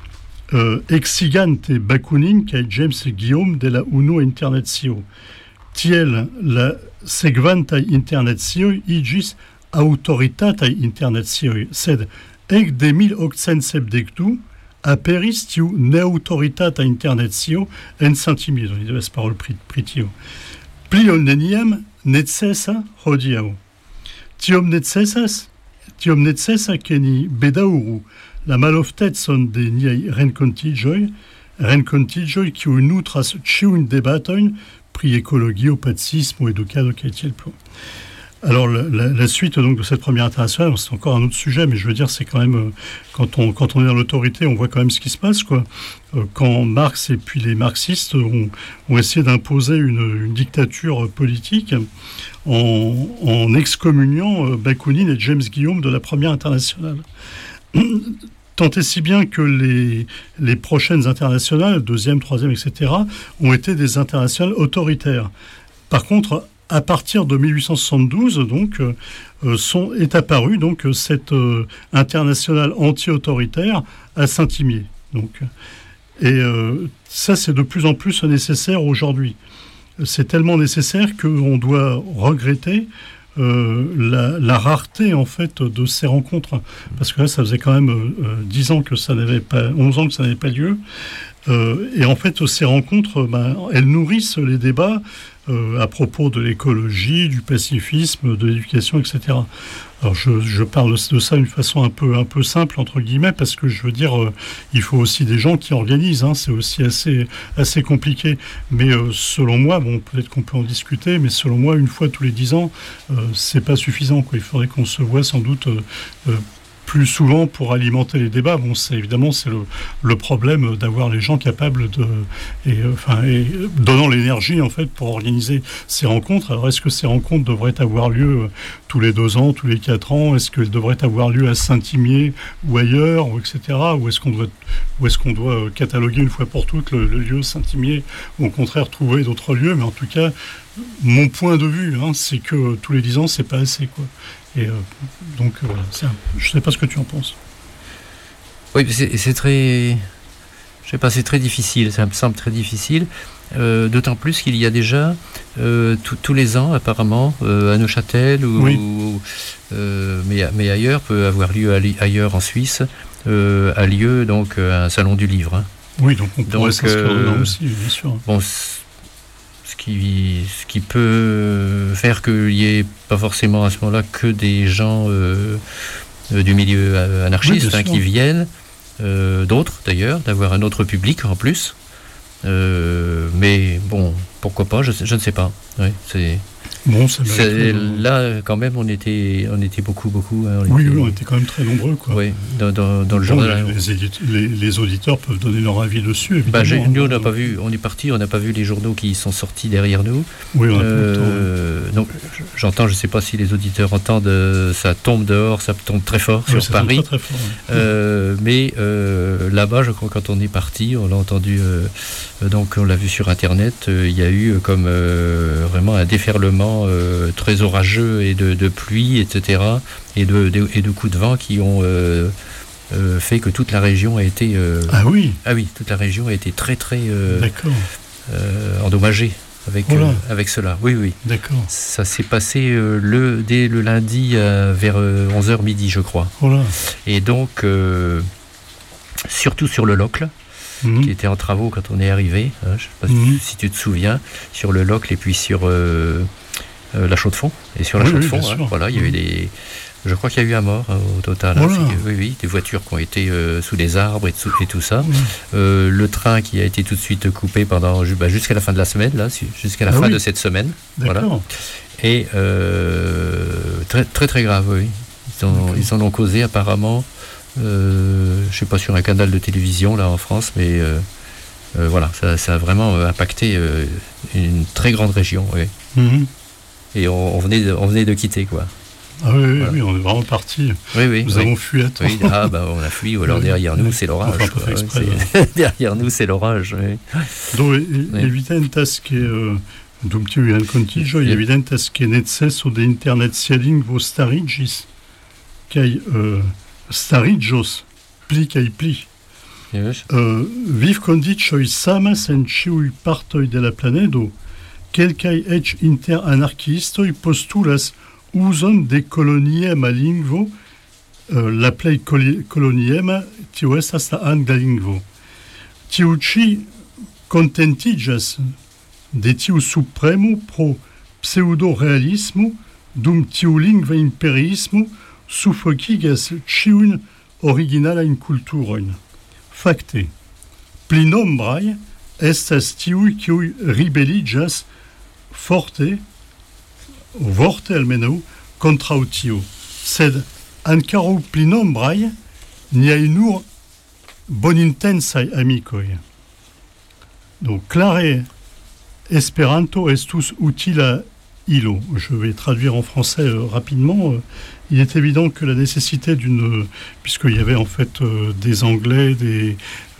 Speaker 5: exigante Bakunin kaj James Guillaume de la unua internacio. Tiel la sekvantaj internacioj iĝis aŭtoritataj internacioj, sed ec de 1872 aperis tiu neautoritata internacio en Saint-Imier. Il devait se parole pritio. Pli ol neniam necessa hodiaŭ. Tiom necesa ke ni bedaŭru la maloftecon de niaj renkontiĝoj kiuj nutras ĉiujn debatojn pri ekologio, pacismo, edukado kaj tiel plu. Alors la suite donc de cette première internationale, c'est encore un autre sujet, mais je veux dire c'est quand même quand on est dans l'autorité, on voit quand même ce qui se passe, quoi. Quand Marx et puis les marxistes ont essayé d'imposer une dictature politique en excommuniant Bakounine et James Guillaume de la première internationale. Tant et si bien que les prochaines internationales, deuxième, troisième, etc., ont été des internationales autoritaires. Par contre, à partir de 1872, donc, est apparue donc cette internationale anti-autoritaire à Saint-Imier. Donc, et ça, c'est de plus en plus nécessaire aujourd'hui. C'est tellement nécessaire qu'on doit regretter la rareté en fait de ces rencontres, parce que là, ça faisait quand même 11 ans que ça n'avait pas lieu. Et en fait, ces rencontres, elles nourrissent les débats à propos de l'écologie, du pacifisme, de l'éducation, etc. Alors je parle de ça d'une façon un peu simple, entre guillemets, parce que je veux dire, il faut aussi des gens qui organisent, c'est aussi assez compliqué. Mais selon moi, bon, peut-être qu'on peut en discuter, mais selon moi, une fois tous les 10 ans, c'est pas suffisant, quoi. Il faudrait qu'on se voit sans doute plus souvent pour alimenter les débats. Bon, c'est le problème d'avoir les gens capables et donnant l'énergie en fait pour organiser ces rencontres. Alors, est-ce que ces rencontres devraient avoir lieu tous les 2 ans, tous les 4 ans? Est-ce qu'elles devraient avoir lieu à Saint-Imier ou ailleurs, etc. Ou est-ce qu'on doit cataloguer une fois pour toutes le lieu Saint-Imier, ou au contraire trouver d'autres lieux? Mais en tout cas, mon point de vue, c'est que tous les 10 ans, c'est pas assez, quoi. Et donc voilà, je ne sais pas ce que tu en penses.
Speaker 6: Oui, c'est très, je sais pas, c'est très difficile. Ça me semble très difficile, d'autant plus qu'il y a déjà tous les ans apparemment à Neuchâtel mais ailleurs, peut avoir lieu ailleurs en Suisse, a lieu donc un salon du livre.
Speaker 5: Oui, donc on pourrait s'inscrire dedans aussi, bien sûr.
Speaker 6: Bon, ce qui peut faire qu'il n'y ait pas forcément à ce moment-là que des gens du milieu anarchiste qui viennent, d'autres d'ailleurs, d'avoir un autre public en plus. Mais bon, pourquoi pas, je ne sais pas. Oui,
Speaker 5: bon,
Speaker 6: là, quand même, on était beaucoup. Hein,
Speaker 5: on était quand même très nombreux, quoi.
Speaker 6: Oui, dans le journal.
Speaker 5: Les auditeurs peuvent donner leur avis dessus, évidemment.
Speaker 6: Nous, on n'a pas vu, on est parti, on n'a pas vu les journaux qui sont sortis derrière nous.
Speaker 5: Oui, on a tout le temps.
Speaker 6: Donc, j'entends, je ne sais pas si les auditeurs entendent, ça tombe dehors, ça tombe très fort sur Paris.
Speaker 5: Très, très fort, oui.
Speaker 6: Mais là-bas, je crois, quand on est parti, on l'a entendu, donc on l'a vu sur Internet, il y a eu comme vraiment un déferlement très orageux et de pluie, etc., et de coups de vent qui ont fait que toute la région a été toute la région a été très très endommagée avec cela. Oui.
Speaker 5: D'accord.
Speaker 6: Ça s'est passé dès le lundi vers 11h midi, je crois.
Speaker 5: Voilà.
Speaker 6: Et donc surtout sur le Locle, qui était en travaux quand on est arrivé, hein, je ne sais pas si tu te souviens, sur le Locle et puis sur la Chaux-de-Fonds. Et sur la Chaux-de-Fonds, il y a eu je crois qu'il y a eu un mort au total.
Speaker 5: Voilà.
Speaker 6: Des voitures qui ont été sous les arbres et tout ça. Le train qui a été tout de suite coupé pendant jusqu'à la fin de la semaine, là, jusqu'à la fin de cette semaine.
Speaker 5: D'accord.
Speaker 6: Voilà. Et très très très grave, oui. Ils en ont causé apparemment. Je ne sais pas sur un canal de télévision là en France, mais voilà, ça a vraiment impacté une très grande région. Oui. Et on venait de quitter, quoi.
Speaker 5: Ah oui, on est vraiment parti. Nous avons fui à temps.
Speaker 6: Oui, on a fui, ou alors derrière nous, c'est l'orage.
Speaker 5: Enfin, pas fait exprès,
Speaker 6: derrière nous, c'est l'orage. Oui.
Speaker 5: Donc, evidentes que dum tiu rencontiĝo, evidentes que neceso de internacialingvo stariĝis kaj stariĝos pli kaj pli.
Speaker 6: Yes.
Speaker 5: Vivkondiĉoj samas en ĉiuj partoj de la planedo. Kelkaj eĉ inter anarkiistoj postulas uzon de koloniema lingvo, la plej koloniema, tio estas la angla lingvo. Tiu ĉi kontentiĝas de tiu supremo pro pseudo-realismo, dum tiu lingva imperiismo sufokigas ĉiujn originalajn kulturojn. Fakte, pli nombraj estas tiuj, kiuj ribeliĝas vorte almenaŭ kontraŭ tio, sed ankoraŭ pli nombraj niaj nur bonintensaj amikoj. Donc, klare, Esperanto estus utila ilo. Je vais traduire en français rapidement. Il est évident que la nécessité puisqu'il y avait en fait des Anglais, des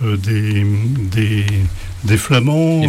Speaker 5: Flamands,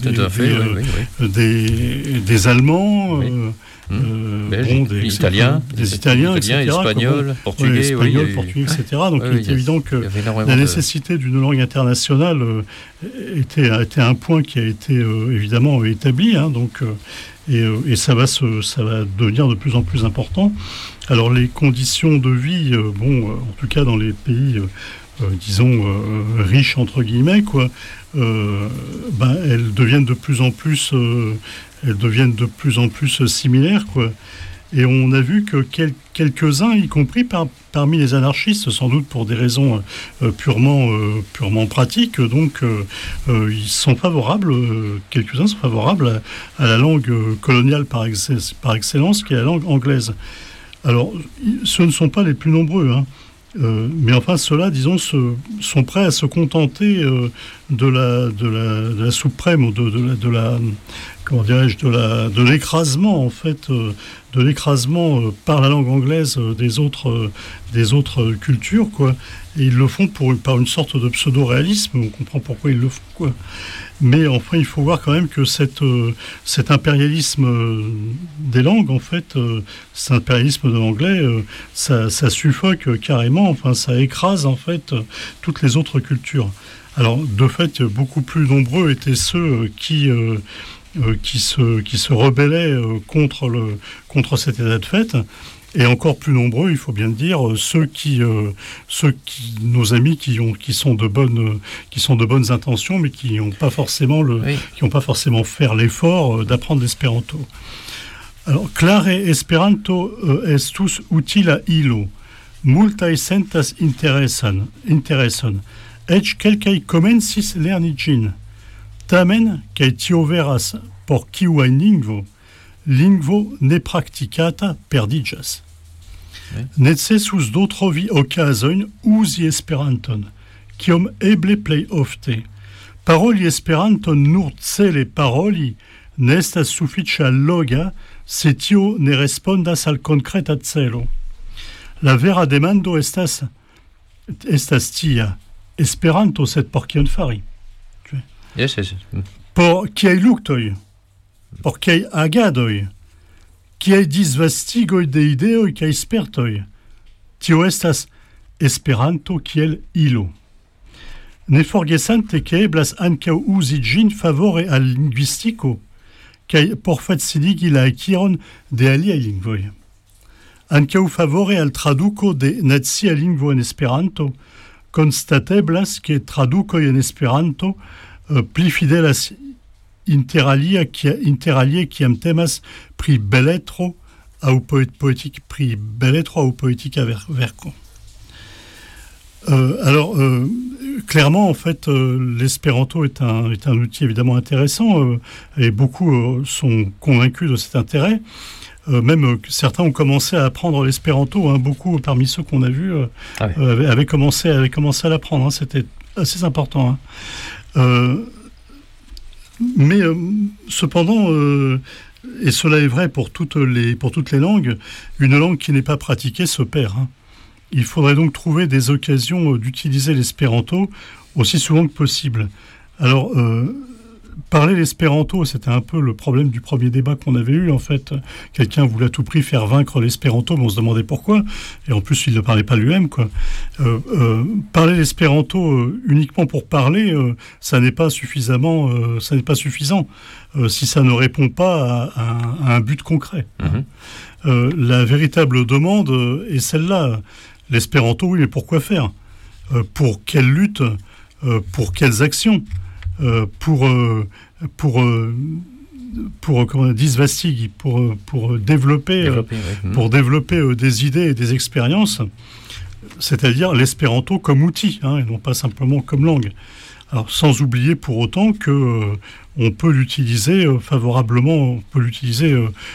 Speaker 5: des Allemands,
Speaker 6: des Italiens,
Speaker 5: etc.,
Speaker 6: Espagnols, Portugais,
Speaker 5: etc. Donc il est évident que la nécessité d'une langue internationale était un point qui a été évidemment établi, hein, donc, et ça va devenir de plus en plus important. Alors les conditions de vie, en tout cas dans les pays, disons, riches entre guillemets, quoi, elles deviennent de plus en plus similaires, quoi. Et on a vu que quelques-uns, y compris parmi les anarchistes, sans doute pour des raisons purement pratiques, donc ils sont favorables, quelques-uns sont favorables à la langue coloniale par excellence, qui est la langue anglaise. Alors, ce ne sont pas les plus nombreux, hein. Mais enfin, ceux-là, disons, sont prêts à se contenter de la suprême, ou de l'écrasement, en fait, de l'écrasement par la langue anglaise des autres cultures, quoi. Et ils le font par une sorte de pseudo-réalisme. On comprend pourquoi ils le font, quoi. Mais enfin, il faut voir quand même que cet impérialisme des langues, en fait, cet impérialisme de l'anglais, ça suffoque carrément. Enfin, ça écrase en fait toutes les autres cultures. Alors, de fait, beaucoup plus nombreux étaient ceux qui se rebellaient contre cet état de fait. et encore plus nombreux, il faut bien le dire, nos amis qui sont de bonnes intentions, mais qui n'ont pas forcément faire l'effort d'apprendre l'espéranto. Alors, clare Esperanto estus utila ilo. Multae sentas intereson. Ec kelkaj komencis lerni ĝin. Tamen, kaj tio veras por kiu ajn lingvo ne praktikata perdiĝas. Necesus do trovi okazojn uzi Esperanton, kiom eble plej ofte. Paroli Esperanton nur cele paroli ne estas sufiĉe alloga, se tio ne respondas al konkreta celo. La vera demando estas tia. Esperanto sed por kion fari?
Speaker 6: Yes.
Speaker 5: Por kiaj luktoj? Por kiaj agadoj? Kiaj disvastigoj de ideoj kaj spertoj? Tio estas Esperanto kiel ilo. Ne forgesante ke eblas ankaŭ uzi ĝin favore al lingvistiko kaj por faciligi la akiron de aliaj lingvoj. Ankaŭ favore al traduko de nacia lingvo en Esperanto, konstateblas ke tradukoj en Esperanto pli fidelas interalie kiam temas pri beletro aŭ poetika verko. Alors, clairement, en fait, l'espéranto est un outil évidemment intéressant et beaucoup sont convaincus de cet intérêt. Même certains ont commencé à apprendre l'espéranto, beaucoup parmi ceux qu'on a vus avaient commencé à l'apprendre. C'était assez important. Mais cependant, et cela est vrai pour toutes les langues, une langue qui n'est pas pratiquée se perd. Il faudrait donc trouver des occasions d'utiliser l'espéranto aussi souvent que possible. Alors, parler l'espéranto, c'était un peu le problème du premier débat qu'on avait eu, en fait. Quelqu'un voulait à tout prix faire vaincre l'espéranto, mais on se demandait pourquoi. Et en plus, il ne parlait pas lui-même, quoi. Parler l'espéranto uniquement pour parler, ça n'est pas suffisant si ça ne répond pas à un but concret. La véritable demande est celle-là. L'espéranto, oui, mais pourquoi faire ? Pour quelle lutte ? Pour quelles actions ? Pour disvastigi, pour développer des idées et des expériences, c'est-à-dire l'espéranto comme outil, et non pas simplement comme langue. Alors, sans oublier pour autant que on peut l'utiliser favorablement, on peut l'utiliser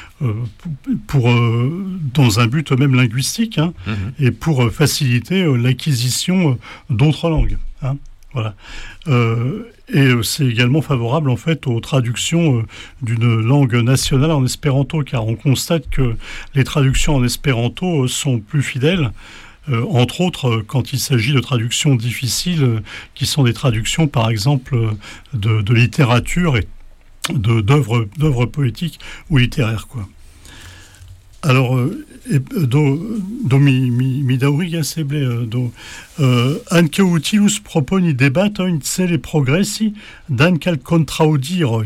Speaker 5: dans un but même linguistique, et pour faciliter l'acquisition d'autres langues. Voilà. Et c'est également favorable en fait aux traductions d'une langue nationale en espéranto, car on constate que les traductions en espéranto sont plus fidèles, entre autres quand il s'agit de traductions difficiles, qui sont des traductions par exemple de littérature et d'œuvres poétiques ou littéraires, quoi. Alors, mi daŭrigas eble ankaŭ utilus proponi debatojn cele progresi dank al kontraŭdiroj,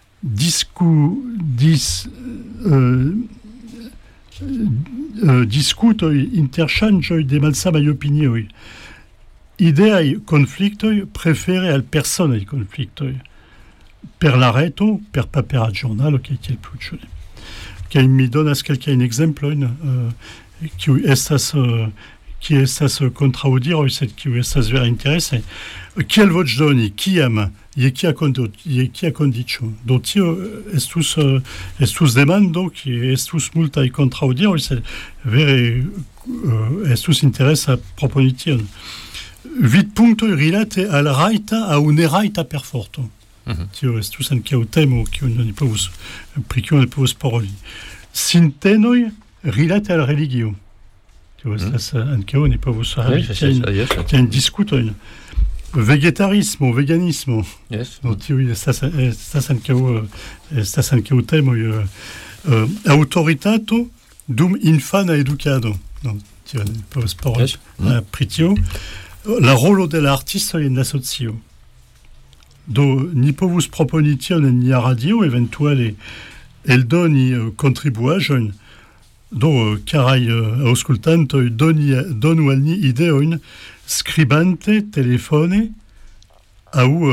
Speaker 5: diskutoj, interŝanĝoj de malsamaj opinioj, ideaj konfliktoj prefere al personaj konfliktoj, per la reto, per papera ĵurnalo kaj tiel plu. Kaj mi donas kelkajn ekzemplojn, kiuj estas kontraŭdiroj, sed kiuj estas vere interesaj. Kiel voĉdoni, kiam, je kia kondiĉo. Do tio estus demando, kie estus multaj kontraŭdiroj, sed vere estus interesa proponi tion. Vidpunktoj rilate al rajta aŭ nerajta perforto. Tio estus ankaŭ temo pri kiu oni povus paroli. Sintenoj rilate al religio. Tio estas ankaŭ oni povus havi tiajn diskutojn. Vegetarismo, veganismo. Tio estas ankaŭ temoj. Aŭtoritato dum infana edukado. Tio oni povus paroli pri tio. La rolo de la artistoj en la socio. Do ni povus proponi tion en nia radio, eventuale eldoni kontribuaĵojn do carai auscultantoi donu al ni ideoin scribante telefone au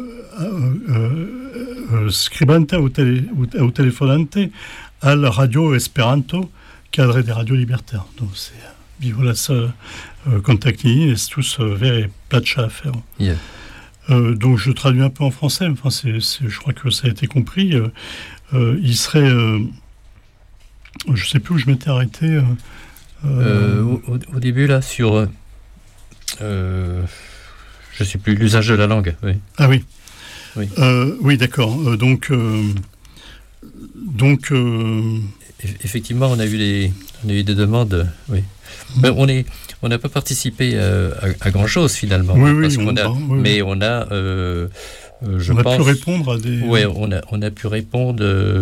Speaker 5: scribante au telefonante al radio Esperanto cadre des radios libertaires. Donc c'est voilà ça contactini et tous vers placha à faire.
Speaker 6: Yeah.
Speaker 5: Donc je traduis un peu en français. Enfin je crois que ça a été compris. Il serait je sais plus où je m'étais arrêté.
Speaker 6: Au début là sur je sais plus l'usage de la langue. Oui.
Speaker 5: Ah oui.
Speaker 6: Oui.
Speaker 5: Oui, d'accord. Donc
Speaker 6: effectivement, on a eu des demandes. Oui. Mais on n'a pas participé à grand chose finalement.
Speaker 5: Oui,
Speaker 6: parce
Speaker 5: mais
Speaker 6: on a. Je
Speaker 5: on
Speaker 6: pense.
Speaker 5: A pu répondre à des.
Speaker 6: Oui, on a pu répondre.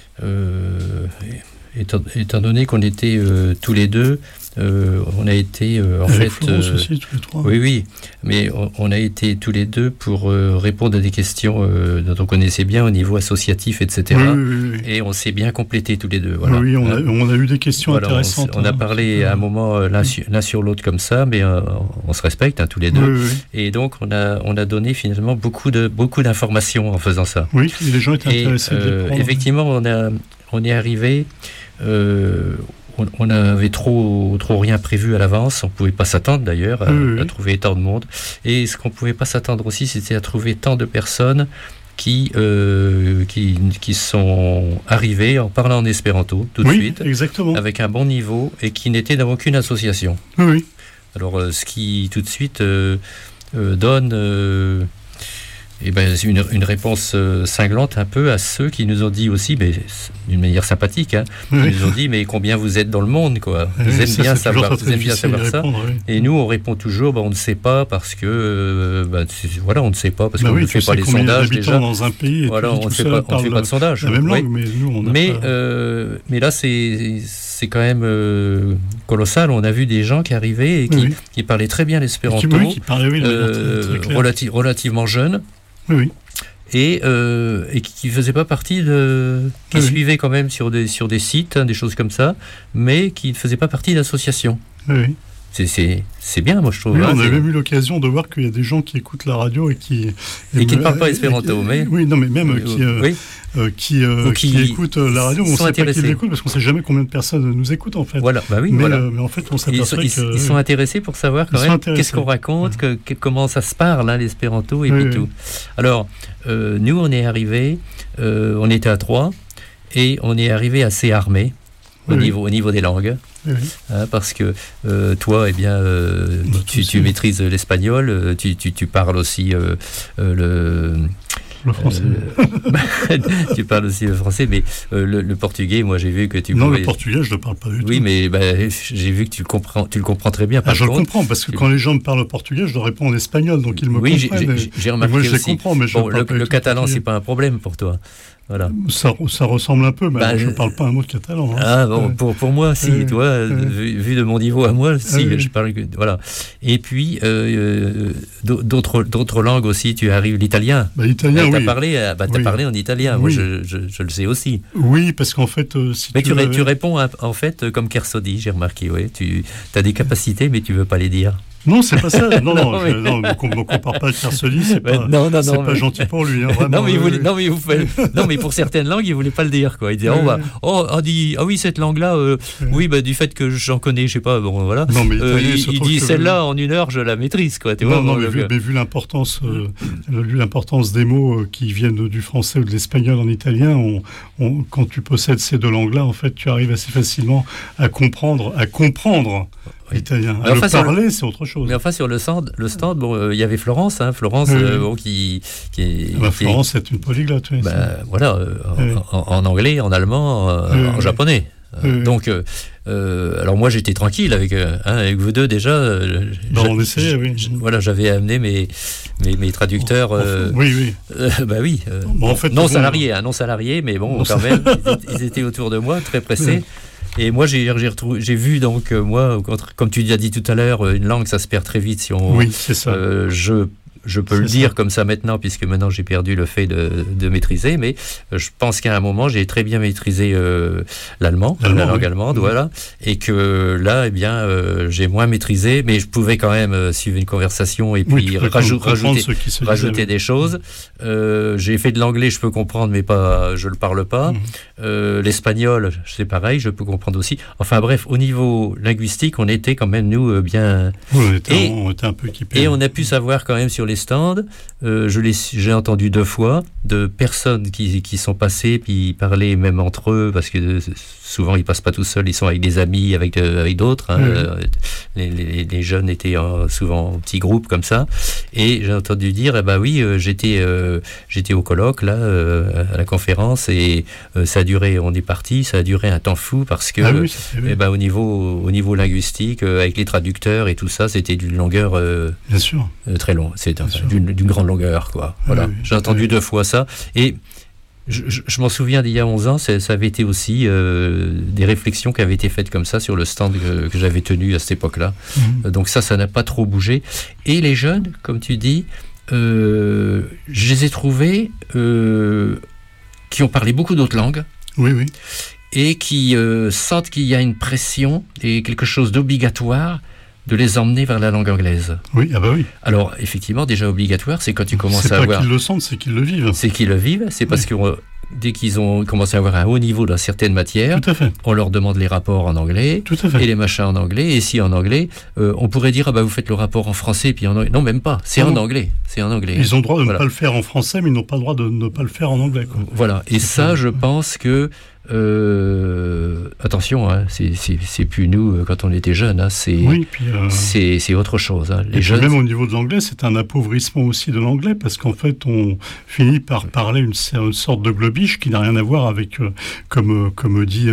Speaker 6: Étant donné qu'on était tous les deux, on a été en fait.
Speaker 5: Florence aussi, tous les trois.
Speaker 6: Oui, mais on a été tous les deux pour répondre à des questions dont on connaissait bien au niveau associatif, etc.
Speaker 5: Oui.
Speaker 6: Et on s'est bien complétés tous les deux. Voilà.
Speaker 5: Oui, on a eu des questions intéressantes.
Speaker 6: On a parlé à un moment l'un sur l'autre comme ça, mais on se respecte tous les deux.
Speaker 5: Oui.
Speaker 6: Et donc on a donné finalement beaucoup d'informations en faisant ça.
Speaker 5: Oui, les gens étaient intéressés de les prendre.
Speaker 6: Effectivement, on est arrivé. On n'avait trop rien prévu à l'avance. On ne pouvait pas s'attendre d'ailleurs à trouver tant de monde. Et ce qu'on ne pouvait pas s'attendre aussi, c'était à trouver tant de personnes qui sont arrivées en parlant en espéranto tout de suite,
Speaker 5: exactement.
Speaker 6: Avec un bon niveau et qui n'étaient dans aucune association.
Speaker 5: Oui.
Speaker 6: Alors ce qui tout de suite donne une réponse cinglante un peu à ceux qui nous ont dit aussi, mais d'une manière sympathique, qui nous ont dit mais combien vous êtes dans le monde, quoi. Vous aimez bien savoir ça. Et nous on répond toujours on ne sait pas parce que on ne sait pas parce qu'on ne fait pas les sondages déjà.
Speaker 5: Dans un pays,
Speaker 6: voilà, on ne fait pas de sondage.
Speaker 5: La même langue, mais nous on
Speaker 6: mais là c'est quand même colossal. On a vu des gens qui arrivaient et qui parlaient très bien l'espéranto,
Speaker 5: qui parlaient
Speaker 6: relativement jeunes.
Speaker 5: Oui.
Speaker 6: Et qui ne faisaient pas partie qui suivaient quand même sur des sites, des choses comme ça, mais qui ne faisaient pas partie d'associations.
Speaker 5: Oui.
Speaker 6: C'est bien, moi je trouve.
Speaker 5: Oui, on a même eu l'occasion de voir qu'il y a des gens qui écoutent la radio et qui
Speaker 6: ne parlent pas espéranto, mais
Speaker 5: même qui écoutent la radio. On ne sait pas qui l'écoute parce qu'on ne sait jamais combien de personnes nous écoutent en fait.
Speaker 6: Voilà,
Speaker 5: mais en fait, on s'aperçoit
Speaker 6: ils sont intéressés pour savoir quand même qu'est-ce qu'on raconte, comment ça se parle, l'espéranto et puis tout. Alors, nous on est arrivés, on était à 3 et on est arrivés assez armés au niveau des langues. Parce que toi, tu maîtrises l'espagnol, tu parles aussi le
Speaker 5: français.
Speaker 6: Tu parles aussi le français, mais le portugais, moi j'ai vu que tu
Speaker 5: le portugais, je ne le parle pas du tout.
Speaker 6: Oui, mais j'ai vu que tu le comprends très bien.
Speaker 5: Je le comprends, parce que quand les gens me parlent au portugais, je leur réponds en espagnol, donc ils me comprennent.
Speaker 6: J'ai remarqué
Speaker 5: moi, je
Speaker 6: aussi.
Speaker 5: Les comprends, mais
Speaker 6: le catalan, c'est pas un problème pour toi. Voilà.
Speaker 5: Ça ressemble un peu, mais je ne parle pas un mot de catalan.
Speaker 6: Pour moi, si, toi, vu de mon niveau à moi, si, je parle. Voilà. Et puis, d'autres langues aussi, tu arrives, l'italien.
Speaker 5: L'italien,
Speaker 6: t'as parlé en italien, moi je le sais aussi.
Speaker 5: Oui, parce qu'en fait.
Speaker 6: Tu réponds en fait comme Kersodi, j'ai remarqué, tu as des capacités, mais tu ne veux pas les dire.
Speaker 5: Non, c'est pas ça. Non, ne me compare pas à Kersodi, c'est pas gentil pour lui. Vraiment,
Speaker 6: non, mais pour certaines langues, il voulait pas le dire, quoi. Il disait, cette langue-là, du fait que j'en connais, je sais pas, voilà.
Speaker 5: Non, mais
Speaker 6: il dit celle-là en 1 heure, je la maîtrise, quoi.
Speaker 5: Mais vu l'importance des mots qui viennent du français ou de l'espagnol en italien, quand tu possèdes ces 2 langues-là, en fait, tu arrives assez facilement à comprendre l'italien. Parler, c'est autre chose.
Speaker 6: Mais enfin, sur le stand, il y avait Florence, qui
Speaker 5: Florence, c'est une polyglotte.
Speaker 6: En anglais, en allemand, en japonais. Donc, alors moi, j'étais tranquille avec vous deux déjà.
Speaker 5: On essayait,
Speaker 6: Voilà, j'avais amené mes traducteurs.
Speaker 5: En fait,
Speaker 6: non salariés, mais bon, quand même, ils étaient autour de moi, très pressés. Et moi, j'ai vu, comme tu l'as dit tout à l'heure, une langue, ça se perd très vite si on.
Speaker 5: Oui, c'est ça.
Speaker 6: je peux le dire comme ça maintenant, puisque maintenant j'ai perdu le fait de maîtriser, mais je pense qu'à un moment j'ai très bien maîtrisé l'allemand, la langue allemande, voilà, et que là, eh bien, j'ai moins maîtrisé, mais je pouvais quand même suivre une conversation et puis rajouter des choses. J'ai fait de l'anglais, je peux comprendre, mais je le parle pas. L'espagnol, c'est pareil, je peux comprendre aussi. Enfin bref, au niveau linguistique, on était quand même, nous, bien...
Speaker 5: Oui, on était un peu équipés.
Speaker 6: Et on a pu savoir quand même sur les stands, j'ai entendu 2 fois, de personnes qui sont passées, puis parlaient même entre eux, parce que souvent ils passent pas tout seuls, ils sont avec des amis, avec d'autres. Hein, les jeunes étaient souvent en petits groupes comme ça. Et j'ai entendu dire, j'étais au colloque, là, à la conférence, et ça a duré, on est parti, ça a duré un temps fou, parce que au niveau linguistique, avec les traducteurs et tout ça, c'était d'une longueur
Speaker 5: bien sûr.
Speaker 6: Très longue, c'est d'une grande longueur, quoi. Voilà. J'ai entendu 2 fois ça, et je m'en souviens d'il y a 11 ans, ça avait été aussi des réflexions qui avaient été faites comme ça sur le stand que j'avais tenu à cette époque-là. Donc ça n'a pas trop bougé. Et les jeunes, comme tu dis, je les ai trouvés qui ont parlé beaucoup d'autres langues.
Speaker 5: Oui.
Speaker 6: Et qui sentent qu'il y a une pression et quelque chose d'obligatoire de les emmener vers la langue anglaise.
Speaker 5: Oui, oui.
Speaker 6: Alors, effectivement, déjà obligatoire, c'est quand tu commences à avoir...
Speaker 5: C'est pas qu'ils le sentent, c'est qu'ils le vivent.
Speaker 6: C'est qu'ils le vivent, c'est parce que dès qu'ils ont commencé à avoir un haut niveau dans certaines matières, on leur demande les rapports en anglais, et les machins en anglais, et si en anglais, on pourrait dire, vous faites le rapport en français, puis en anglais. Non, même pas, c'est en anglais. Ils
Speaker 5: ont le droit de ne pas le faire en français, mais ils n'ont pas le droit de ne pas le faire en anglais, quoi.
Speaker 6: Voilà, et ça, je pense que attention, hein, c'est plus nous quand on était jeunes, hein, c'est autre chose. Hein.
Speaker 5: Les jeunes, même au niveau de l'anglais, c'est un appauvrissement aussi de l'anglais, parce qu'en fait, on finit par parler une sorte de globish qui n'a rien à voir avec, comme dit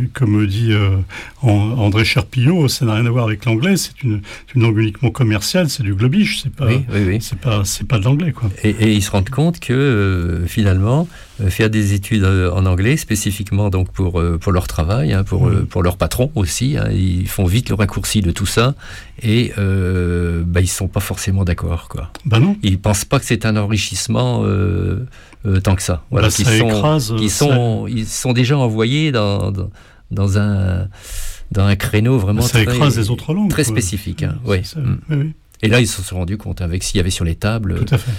Speaker 5: André Cherpillot, ça n'a rien à voir avec l'anglais. C'est une langue uniquement commerciale, c'est du globish, c'est pas de l'anglais, quoi.
Speaker 6: Et ils se rendent compte que finalement, faire des études en anglais spécifiquement donc pour leur travail, hein, pour leur patron aussi, hein, ils font vite le raccourci de tout ça et ils sont pas forcément d'accord, quoi.
Speaker 5: Non.
Speaker 6: Ils pensent pas que c'est un enrichissement tant que ça. Voilà, ils sont déjà envoyés dans un créneau vraiment
Speaker 5: les autres langues,
Speaker 6: très spécifique. Hein, oui. Et là, ils se sont rendus compte avec s'il y avait sur les tables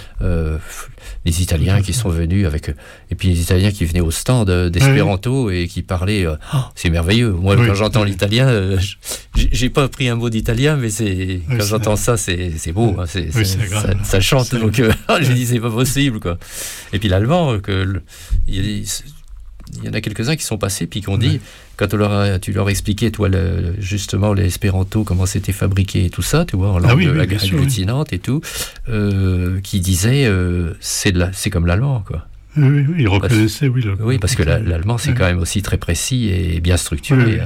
Speaker 6: les Italiens qui sont venus et puis les Italiens qui venaient au stand d'espéranto et qui parlaient. C'est merveilleux. Moi, quand j'entends l'italien, j'ai pas appris un mot d'italien, mais quand j'entends ça, c'est beau. Hein, ça chante. Donc, je dis c'est pas possible, quoi. Et puis l'allemand, il y en a quelques-uns qui sont passés puis qui ont dit, quand tu leur expliquais, toi, justement, l'espéranto, comment c'était fabriqué et tout ça, tu vois, en langue agglutinante et tout, qui disaient, c'est comme l'allemand, quoi.
Speaker 5: Oui, ils reconnaissaient,
Speaker 6: Oui, parce que l'allemand, c'est quand même aussi très précis et bien structuré.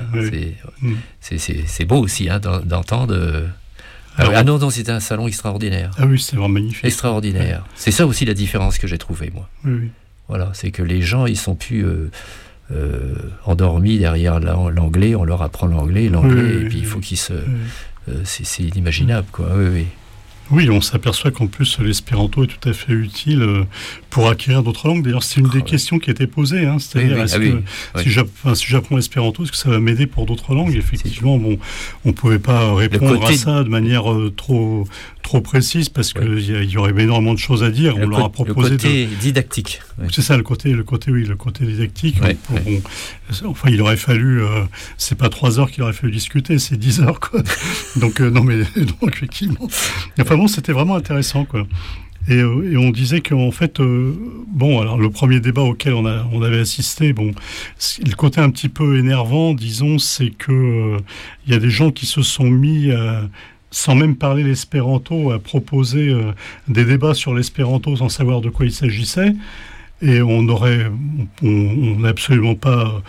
Speaker 6: C'est beau aussi, hein, d'entendre... non, c'était un salon extraordinaire.
Speaker 5: Ah oui, c'était vraiment magnifique.
Speaker 6: Extraordinaire. C'est ça aussi la différence que j'ai trouvée, moi.
Speaker 5: Oui.
Speaker 6: Voilà, c'est que les gens, ils sont plus endormis derrière l'anglais, on leur apprend l'anglais, et puis il faut qu'ils se... c'est inimaginable, quoi, oui.
Speaker 5: Oui, on s'aperçoit qu'en plus l'espéranto est tout à fait utile pour acquérir d'autres langues. D'ailleurs, c'est une des questions qui a été posée, hein, c'est-à-dire si j'apprends l'espéranto, est-ce que ça va m'aider pour d'autres langues ? Effectivement, on pouvait pas répondre à ça de manière trop précise parce qu'il y aurait énormément de choses à dire. On leur a proposé
Speaker 6: le côté didactique.
Speaker 5: C'est ça, le côté dictique. Enfin, il aurait fallu, c'est pas 3 heures qu'il aurait fallu discuter, c'est 10 heures, quoi. Donc effectivement. Enfin bon, c'était vraiment intéressant, quoi. Et on disait qu'en fait, alors le premier débat auquel on avait assisté, le côté un petit peu énervant, disons, c'est que il y a des gens qui se sont mis sans même parler l'espéranto, à proposer des débats sur l'espéranto sans savoir de quoi il s'agissait. Et on n'a absolument pas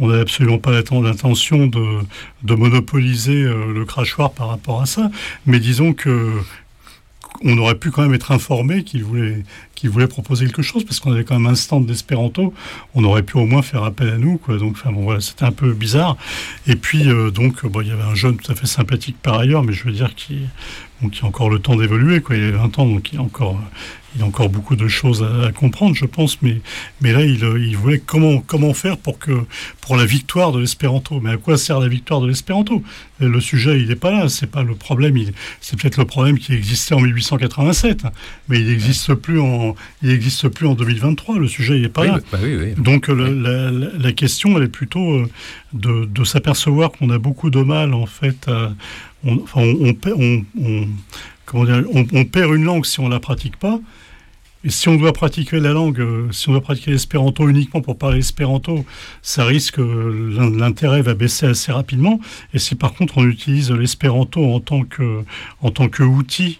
Speaker 5: l'intention de monopoliser le crachoir par rapport à ça. Mais disons que on aurait pu quand même être informé qu'il voulait qui voulait proposer quelque chose, parce qu'on avait quand même un stand d'espéranto, on aurait pu au moins faire appel à nous, quoi. Donc, voilà, c'était un peu bizarre. Et puis, il y avait un jeune tout à fait sympathique par ailleurs, mais je veux dire qui a encore le temps d'évoluer, quoi. Il a 20 ans, donc il a encore beaucoup de choses à comprendre, je pense, mais là, il voulait comment faire pour la victoire de l'espéranto. Mais à quoi sert la victoire de l'espéranto ? Le sujet, il n'est pas là, c'est pas le problème, c'est peut-être le problème qui existait en 1887, mais il n'existe plus en 2023, le sujet, il n'est pas là.
Speaker 6: Oui.
Speaker 5: Donc, la question, elle est plutôt de s'apercevoir qu'on a beaucoup de mal, en fait, on perd une langue si on ne la pratique pas. Et si on doit pratiquer la langue, si on doit pratiquer l'espéranto uniquement pour parler espéranto, ça risque, l'intérêt va baisser assez rapidement. Et si par contre on utilise l'espéranto en tant que outil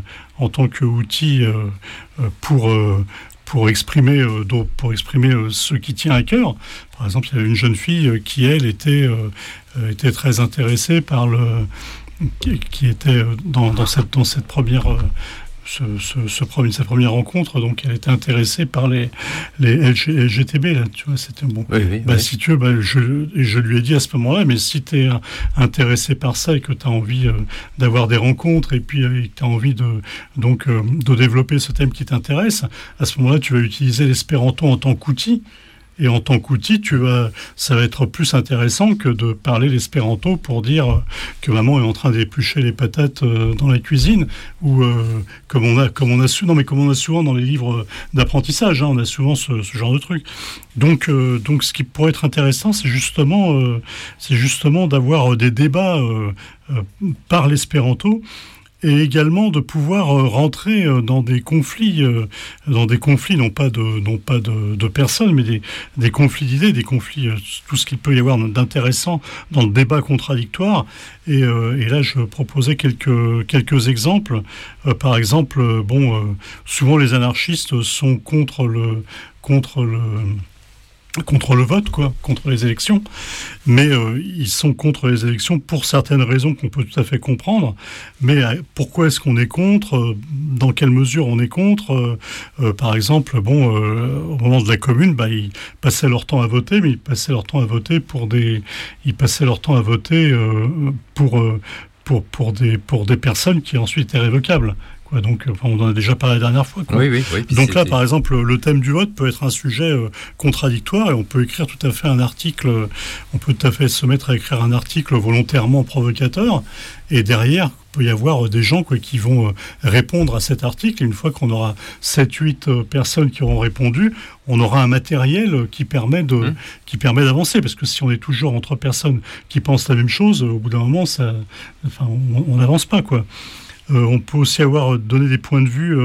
Speaker 5: pour exprimer ce qui tient à cœur. Par exemple, il y avait une jeune fille qui, elle, était très intéressée par qui était dans cette première cette première rencontre, donc elle était intéressée par les LGTB, là, tu vois, c'était bon. Oui. Si tu veux, je lui ai dit à ce moment-là, mais si tu es intéressé par ça et que tu as envie d'avoir des rencontres et puis que tu as envie de développer ce thème qui t'intéresse, à ce moment-là, tu vas utiliser l'espéranto en tant qu'outil. Et en tant qu'outil, ça va être plus intéressant que de parler l'espéranto pour dire que maman est en train d'éplucher les patates dans la cuisine, ou comme on a souvent dans les livres d'apprentissage, hein, on a souvent ce genre de truc. Donc, ce qui pourrait être intéressant, c'est justement d'avoir des débats par l'espéranto. Et également de pouvoir rentrer dans des conflits, non pas de personnes, mais des conflits d'idées, des conflits, tout ce qu'il peut y avoir d'intéressant dans le débat contradictoire. Et là, je proposais quelques exemples. Par exemple, souvent les anarchistes sont contre le vote, contre les élections, mais ils sont contre les élections pour certaines raisons qu'on peut tout à fait comprendre. Mais pourquoi est-ce qu'on est contre ? Dans quelle mesure on est contre ? Par exemple, au moment de la Commune, ils passaient leur temps à voter, mais ils passaient leur temps à voter pour des personnes qui ensuite étaient révocables. Donc, on en a déjà parlé la dernière fois.
Speaker 6: Oui.
Speaker 5: Donc là, par exemple, le thème du vote peut être un sujet contradictoire et on peut écrire tout à fait un article, on peut tout à fait se mettre à écrire un article volontairement provocateur, et derrière, il peut y avoir des gens qui vont répondre à cet article. Et une fois qu'on aura 7-8 personnes qui auront répondu, on aura un matériel qui permet d'avancer. Parce que si on est toujours entre personnes qui pensent la même chose, au bout d'un moment, on n'avance pas, quoi. On peut aussi donné des points de vue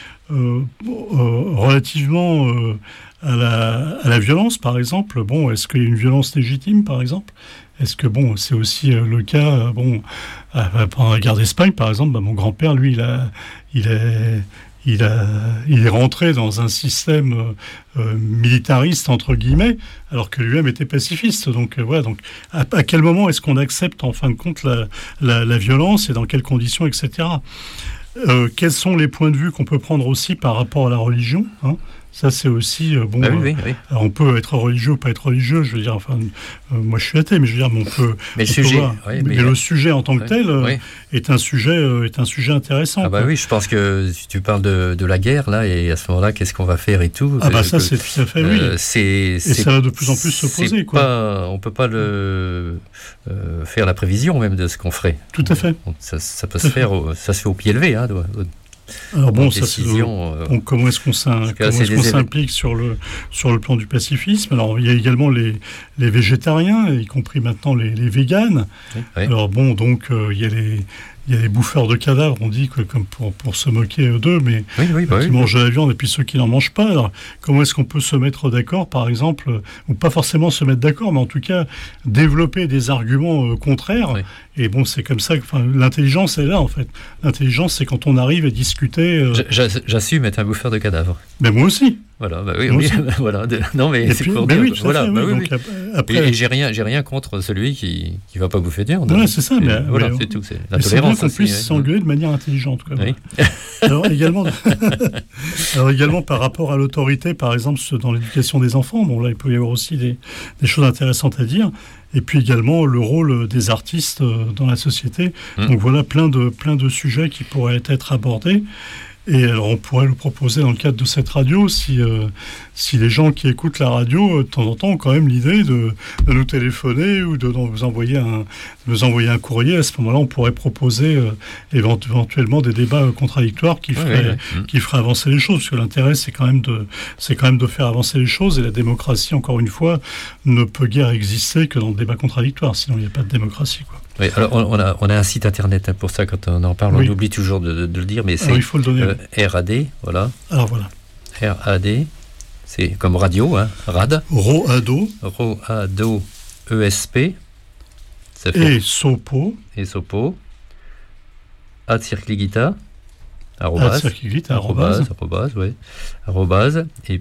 Speaker 5: relativement à la violence, par exemple. Est-ce qu'il y a une violence légitime, par exemple ? Est-ce que, c'est aussi le cas, pendant la guerre d'Espagne, par exemple, mon grand-père, lui, il est rentré dans un système militariste, entre guillemets, alors que lui-même était pacifiste. Donc, Donc, à quel moment est-ce qu'on accepte, en fin de compte, la violence et dans quelles conditions, etc. Quels sont les points de vue qu'on peut prendre aussi par rapport à la religion, hein ? Ça, c'est aussi...
Speaker 6: oui.
Speaker 5: Alors on peut être religieux ou pas être religieux, je veux dire, moi je suis athée, mais je veux dire, on peut... Mais le sujet en tant que tel est un sujet intéressant.
Speaker 6: Oui, je pense que si tu parles de la guerre, là, et à ce moment-là, qu'est-ce qu'on va faire et tout...
Speaker 5: ça, c'est tout à fait, oui. Et ça va de plus en plus se poser, quoi.
Speaker 6: On ne peut pas faire la prévision, même, de ce qu'on ferait.
Speaker 5: Tout à fait.
Speaker 6: Ça peut se faire, ça se fait au pied levé, hein,
Speaker 5: alors comment est-ce qu'on s'implique sur le plan du pacifisme ? Alors il y a également les végétariens, y compris maintenant les véganes. Oui. Alors il y a les bouffeurs de cadavres, on dit, comme pour se moquer d'eux, mais qui mangent de la viande et puis ceux qui n'en mangent pas. Alors, comment est-ce qu'on peut se mettre d'accord, par exemple, ou pas forcément se mettre d'accord, mais en tout cas développer des arguments contraires. Oui. Et c'est comme ça que l'intelligence est là, en fait. L'intelligence, c'est quand on arrive à discuter...
Speaker 6: J'assume être un bouffeur de cadavres.
Speaker 5: Ben moi aussi.
Speaker 6: Voilà, bah oui, voilà. Non, mais
Speaker 5: et
Speaker 6: c'est
Speaker 5: puis,
Speaker 6: pour dire.
Speaker 5: Oui,
Speaker 6: voilà,
Speaker 5: fait,
Speaker 6: bah
Speaker 5: oui,
Speaker 6: oui.
Speaker 5: Donc, après,
Speaker 6: et j'ai rien contre celui qui va pas bouffer de viande.
Speaker 5: Ouais, c'est ça, mais
Speaker 6: voilà,
Speaker 5: mais
Speaker 6: c'est tout. C'est la
Speaker 5: mais
Speaker 6: tolérance.
Speaker 5: C'est bien qu'on puisse
Speaker 6: aussi,
Speaker 5: s'engueuler de manière intelligente. Quoi,
Speaker 6: oui.
Speaker 5: Alors également par rapport à l'autorité, par exemple dans l'éducation des enfants, bon là il peut y avoir aussi des choses intéressantes à dire. Et puis également le rôle des artistes dans la société. Donc voilà plein de sujets qui pourraient être abordés. Et alors on pourrait le proposer dans le cadre de cette radio si les gens qui écoutent la radio de temps en temps ont quand même l'idée de nous téléphoner ou de nous envoyer un courrier. À ce moment-là, on pourrait proposer éventuellement des débats contradictoires qui feraient avancer les choses. Parce que l'intérêt, c'est quand même de faire avancer les choses. Et la démocratie, encore une fois, ne peut guère exister que dans le débat contradictoire. Sinon, il n'y a pas de démocratie, quoi.
Speaker 6: Oui, alors on a un site internet pour ça, quand on en parle, on oublie toujours de le dire, mais c'est
Speaker 5: il faut le donner.
Speaker 6: RAD, voilà.
Speaker 5: Alors voilà.
Speaker 6: RAD, c'est comme radio, hein, RAD.
Speaker 5: ROADO.
Speaker 6: ROADO ESP. Ça fait
Speaker 5: et Sopo.
Speaker 6: @circligita.
Speaker 5: @circligita.
Speaker 6: Arrobase. Et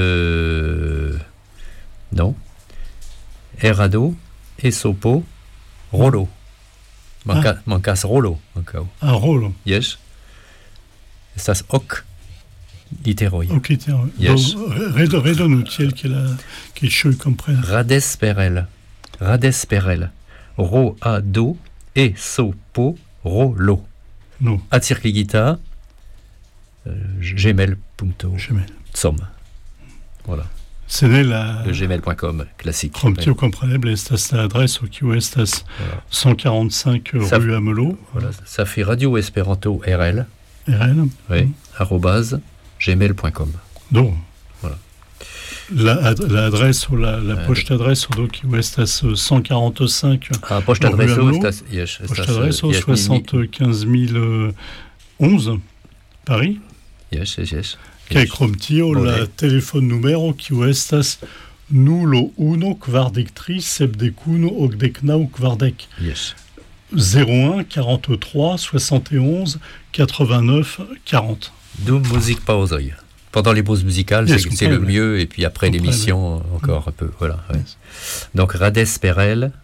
Speaker 6: non. RADO et Sopo. Rollo. Mancas Rollo.
Speaker 5: Ah, Rollo.
Speaker 6: Yes. Estas ok literoi.
Speaker 5: Ok literoi.
Speaker 6: Yes.
Speaker 5: Redonu tiel che cio comprena.
Speaker 6: Radesperel. Roado e sopo rollo.
Speaker 5: No.
Speaker 6: @circligita gmail.com. Voilà.
Speaker 5: C'est le
Speaker 6: gmail.com classique.
Speaker 5: Promptio compreneble estas la adresse kiu estas 145 rue Amelot.
Speaker 6: Voilà, ça fait Radio Esperanto RL.
Speaker 5: Oui.
Speaker 6: @gmail.com.
Speaker 5: Donc.
Speaker 6: Voilà.
Speaker 5: L'adresse ou la poche d'adresse kiu estas 145.
Speaker 6: Ah, poche d'adresse estas
Speaker 5: poche d'adresse 75 011 Paris.
Speaker 6: Yes.
Speaker 5: Kaj krom tio la telefon numero kiu estas 01 43 71 89 40.
Speaker 6: Yes.
Speaker 5: 01 43 71 89 40.
Speaker 6: Dum musique pausoi. Pendant les pauses musicales, c'est le mieux, et puis après l'émission, encore un peu. Voilà. Ouais. Yes. Donc, radesperel,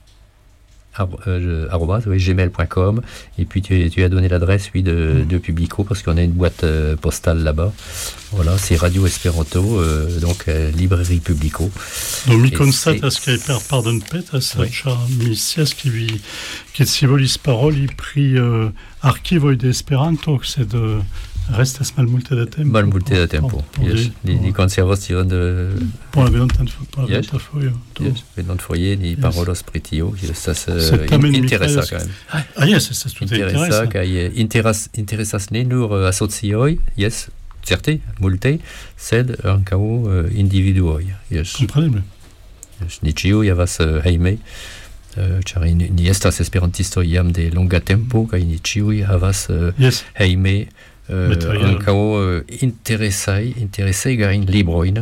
Speaker 6: gmail.com, et puis tu as donné l'adresse de Publico, parce qu'on a une boîte postale là-bas. Voilà, c'est Radio Esperanto, donc librairie Publico.
Speaker 5: Donc mi konstatas kaj per pardonpetas ĉar mi scias ke si volis paroli pri arkivoj de Esperanto, sed restas malmulte da tempo.
Speaker 6: Malmulte da tempo. Ni konservas tion de
Speaker 5: por la venonta fojo.
Speaker 6: Venonfoje ni parolos pri tio, estas interesa quand même.
Speaker 5: Ah yes, estas tute interesa.
Speaker 6: Kaj interesas ne nur asocioj, yes, certe, multe, sed ankaŭ individuoj. Yes.
Speaker 5: Kompreneble.
Speaker 6: Ni ĉiuj havas hejme, ĉar ni estas esperantistoj jam de longa tempo, kaj ni ĉiuj havas hejme ankaŭ interesegajn librojn,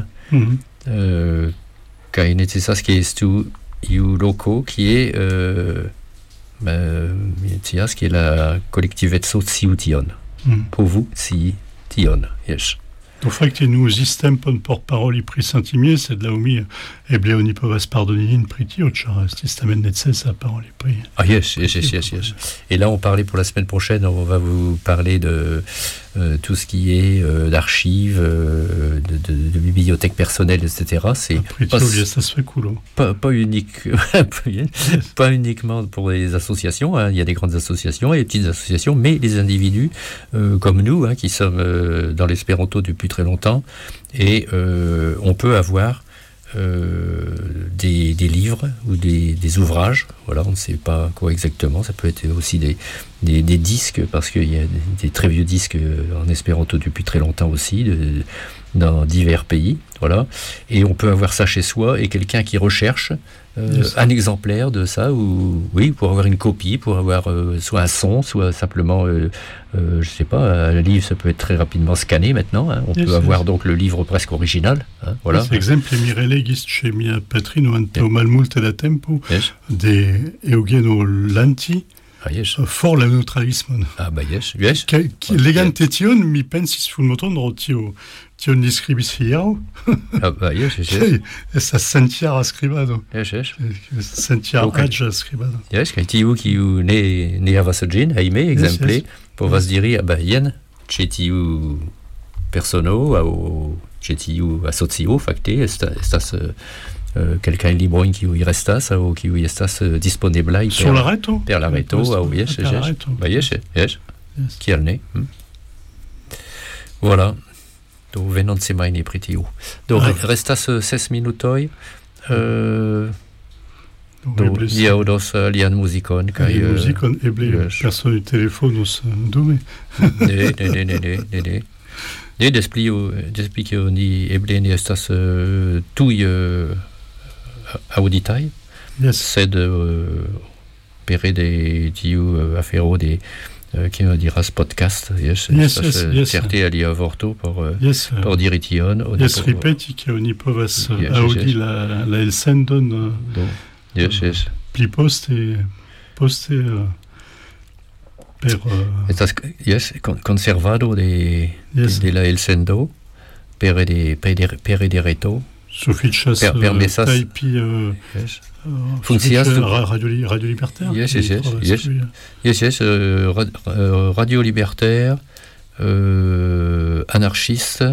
Speaker 6: kaj necesas ke estu iu loko kie scias ke la kolektiveco sciu tion. Povu scii tion, yes.
Speaker 5: Donc, fakte nous istempon por paroli pri Saint-Imier, sed la mi eble oni povas pardoni pri tio, ĉar estis tamen necesa paroli pri.
Speaker 6: Ah yes. Et là, on parlait pour la semaine prochaine, on va vous parler de tout ce qui est d'archives, de bibliothèques personnelles, etc. C'est pas unique, pas uniquement pour les associations, hein. Il y a des grandes associations et des petites associations, mais les individus comme nous, hein, qui sommes dans l'espéranto depuis très longtemps, et on peut avoir des livres ou des ouvrages, voilà, on ne sait pas quoi exactement, ça peut être aussi des disques, parce qu'il y a des très vieux disques en espéranto depuis très longtemps aussi, dans divers pays, voilà, et on peut avoir ça chez soi, et quelqu'un qui recherche un exemplaire de ça, ou oui, pour avoir une copie, pour avoir soit un son, soit simplement je sais pas, un livre, ça peut être très rapidement scanné maintenant, hein. On peut avoir donc le livre presque original, hein, voilà.
Speaker 5: Exemple mirelegis chez mia patrino antaŭ malmulte da tempo de Eugeno Lanti,
Speaker 8: yes.
Speaker 5: For la neutralisme.
Speaker 8: Ah, bah, yes. Yes.
Speaker 5: Legante tion, mi pensis sul moton tion discribis hiau.
Speaker 8: Ah, bah, yes, yes.
Speaker 5: Esa sentiara scribado.
Speaker 8: Yes, yes.
Speaker 5: Sentiara adja scribado.
Speaker 8: Yes, kai tiu kiu ne havas ĝin hejme, ekzemple, povas diri, ah, bah, jen, ĉe tiu persono aŭ ĉe tiu asocio, fakte, estas quelqu'un librojn kiuj restas aŭ kiuj estas disponeblaj
Speaker 5: sur la reto.
Speaker 8: Per la reto, aŭ yes, yes. Bah, yes, yes. Kial ne? Voilà. Do venont semajne pri tiu. Do restas 6 minutoj. Do li aŭdos lian muzikon kaj
Speaker 5: muzikon eble personoj telefonos dume. Ne. Ne despli ke oni eble ne estas tuj auditaj, sed pere de tiu afero de kiam diras podcast, certe alia vorto por diri tion. Ripeti ke oni povas aŭdi la elsendon pli poste per
Speaker 8: estas conservado de la elsendo pere de reto.
Speaker 5: Sufiĉas tajpi
Speaker 8: funkcias
Speaker 5: Radio Libertaire.
Speaker 8: Yes. Radio Libertaire, anarchiste,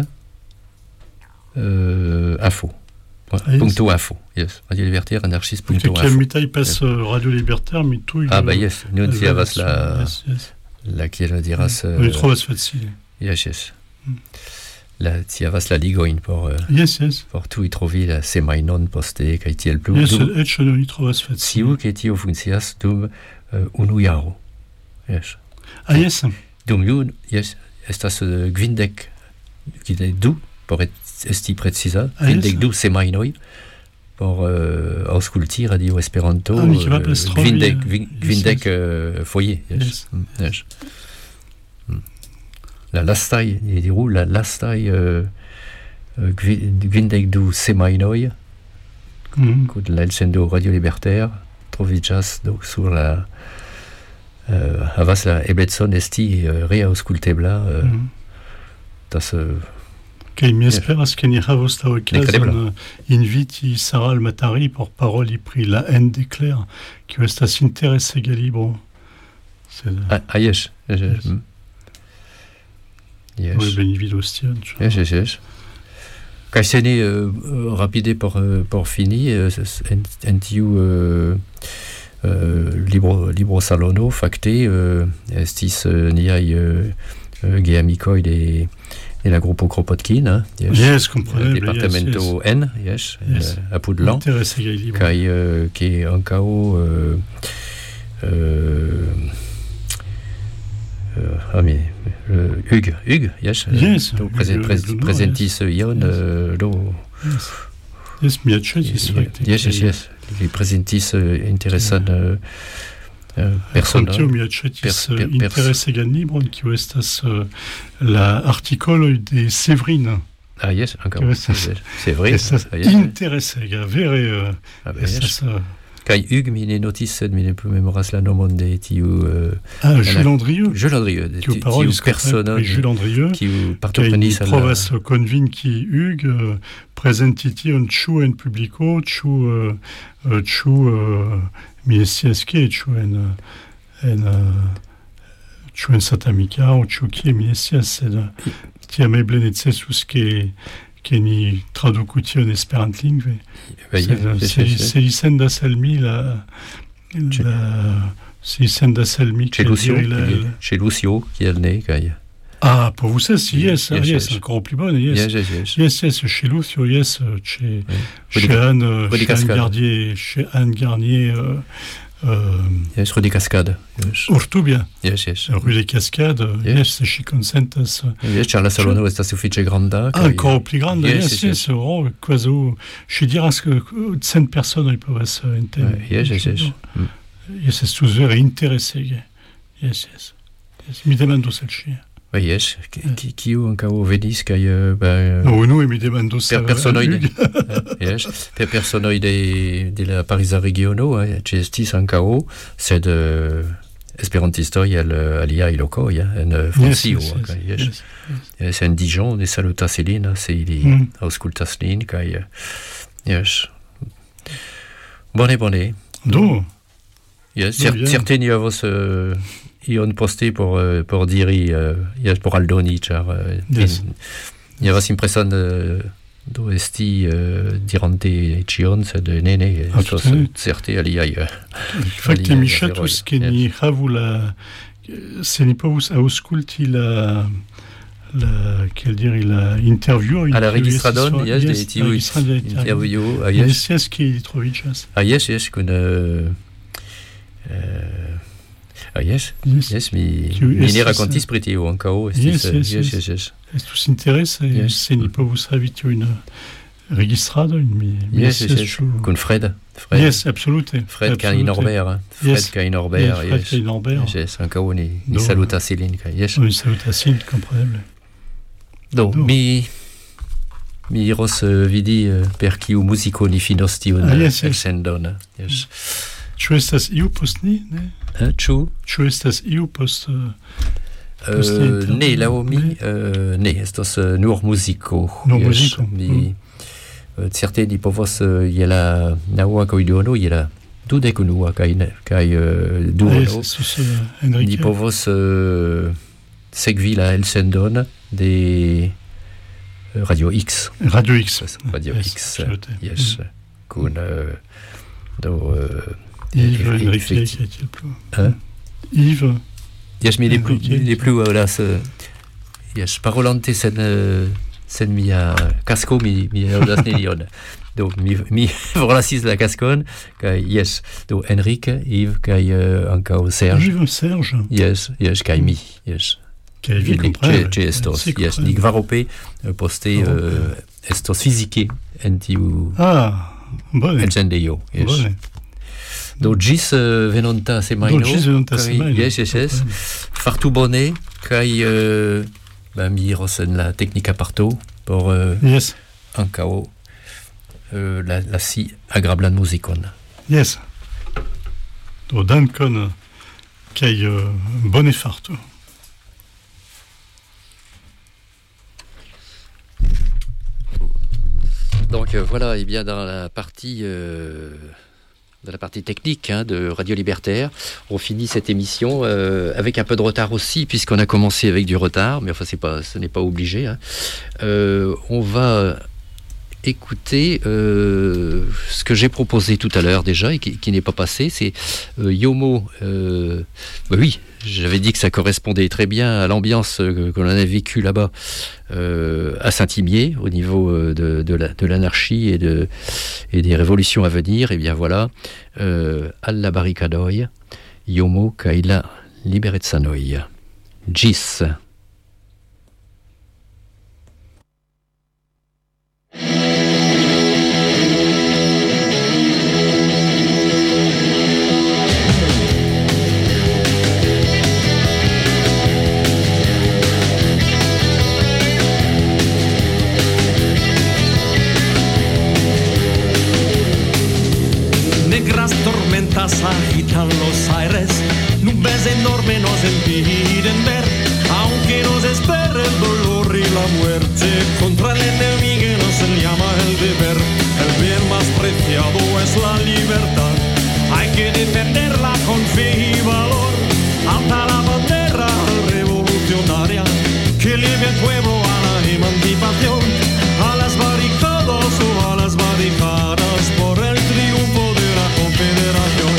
Speaker 8: info. Punto info. Yes. Radio Libertaire, anarchiste, punto info.
Speaker 5: Kiam mi tajpas Radio Libertaire, mi tuj.
Speaker 8: Ah, bah, yes. Nun ci havas la kiel diras.
Speaker 5: Oni trovas facile.
Speaker 8: Yes. La ci havas la ligojn por tuj trovi la semajnon poste kaj tiel plu.
Speaker 5: Eĉ oni trovas facile.
Speaker 8: Tiu ke tio funkcias dum 1 jaro. Yes.
Speaker 5: Ah, yes.
Speaker 8: Dum estas 52 por esti preciza, 52 semajnoj por aŭskulti Radio Esperanto. 50 foje. Yes. La lastaj 52 semajnoj kun la elsendo Radio Libertaire troviĝas sur la havas la eblecon esti reaŭskultebla tas
Speaker 5: kaj mi esperas ke ni havos la okazon inviti Sara Almatari por paroli pri la haine des clercs, kiu estas interesega libro.
Speaker 8: Yes.
Speaker 5: Oui, ben vidos tion.
Speaker 8: Yes. Kaj se ne rapide por fini en tiu libro salono fakte estis niaj geamikoj de la grupo Kropotkin, departamento N, apud Lan, kaj ke ankaŭ Hugues, yes, presentis ion do.
Speaker 5: Yes, mi aĉetis fakte.
Speaker 8: Yes, li presentis interesan personon.
Speaker 5: Mi aĉetis interesegan libron, kiu estas la artikoloj de Séverine.
Speaker 8: Ah, yes, ankaŭ. Séverine.
Speaker 5: Estas interesega, vere.
Speaker 8: Kaj Hugues mi ne notis, sed mi ne plu memoras la nomon de tiu...
Speaker 5: Jules Andrieux.
Speaker 8: Tiu personon kiu partoprenis al...
Speaker 5: Kaj mi provas konvinki Hugues prezenti tion ĉu en publiko, ĉu mi scias kie, ĉu en Satamika, aŭ ĉu kie mi scias, sed tiam eble necesus ke ni traduku tion esperantlingve. Se li sendas al mi
Speaker 8: chez Lucio, kiel ne, kaj...
Speaker 5: Ah, pour vous ça, yes, encore plus bonne, yes, chez Lucio, yes, chez Anne Garnier,
Speaker 8: yes, rue des Cascades.
Speaker 5: Urtubia.
Speaker 8: Yes.
Speaker 5: Rue des Cascades, yes, ŝi konsentas.
Speaker 8: Yes, ĉar la salono estas sufiĉe granda.
Speaker 5: Ancora pli granda, yes, kvazaŭ ŝi diras ke 100 personoj povas enteri.
Speaker 8: Yes.
Speaker 5: Yes, estus vere interesege. Yes. Mi demandos al ŝi.
Speaker 8: Yes, kiu ankaŭ venis kaj
Speaker 5: unue mi demandos
Speaker 8: personoj de la Pariza regiono ĉeestis ankaŭ, sed esperantisto alia iloko, en Francio. C'est en Dijon, de salutas ilin, se ili auscultas lin, kai bone.
Speaker 5: Do.
Speaker 8: Certain ni havos ion poste por diri, por aldoni, char ni havas impreson do esti dirante cion, sed nene, certe aliai.
Speaker 5: Fakte mi ŝatus, ke ni havu se ni povus aŭskulti la interview
Speaker 8: à la registradon, de tiu interview,
Speaker 5: yes, qui troviĝas.
Speaker 8: Yes, kun yes, mi ne rakontis pri tio ankaŭ.
Speaker 5: Yes. Estus interese, se ni povus havi tiujn registradojn,
Speaker 8: yes, kun Fred.
Speaker 5: Yes, absolute.
Speaker 8: Fred kaj Norbert. Yes, ankaŭ ni salutas ilin. Yes.
Speaker 5: Ni salutas ilin, kompreneble.
Speaker 8: Do, mi iros vidi per kiu muziko ni finos tiun elsendon.
Speaker 5: Ĉu estas iu post ni? Ĉu estas iu post
Speaker 8: ne, laŭ mi ne, estas nur muziko. Certe ni povos je la naŭa koidono, je la 21 kaj duono. Ni povos sekvi la elsendon de Radio X.
Speaker 5: Radio X,
Speaker 8: yes. Kun
Speaker 5: Yves Enrique, est-il plus Yves.
Speaker 8: Yes, mi ne plu aŭdas. Yes, parolante sen mia kasko mi aŭdas nenion. Do mi forlasis la kaskon kaj yes, do Enrique, Yves kaj ankaŭ Serge. Yes, kaj mi. Yes. Ĉe estos. Yes, ni kvarope poste estos fizike en tiu elsendejo. Yes. Do ĝis venonta semajno. Yes. Fartu bone kaj mi iros en la teknika parto por ankaŭ la si agrablan muzikon.
Speaker 5: Yes. Do dankon kaj bone farto.
Speaker 6: Donc voilà, et bien dans la partie technique de Radio Libertaire, on finit cette émission avec un peu de retard aussi, puisqu'on a commencé avec du retard, mais enfin ce n'est pas obligé. On va écouter ce que j'ai proposé tout à l'heure déjà et qui n'est pas passé, c'est Yomo. Oui, j'avais dit que ça correspondait très bien à l'ambiance que l'on avait vécue là-bas à Saint-Imier au niveau de l'anarchie et des révolutions à venir. Et bien voilà, alla barricadoi, Yomo kaila liberezanoi. Gis.
Speaker 9: Agitan los aires, nubes enormes nos impiden ver, aunque nos espera el dolor y la muerte, contra el enemigo nos llama el deber, el bien más preciado es la libertad, hay que defenderla con fe y valor, alta la bandera revolucionaria, que lleve al pueblo a la emancipación, a las barricadas o a las barricadas, por el triunfo de la confederación.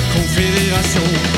Speaker 9: confédération.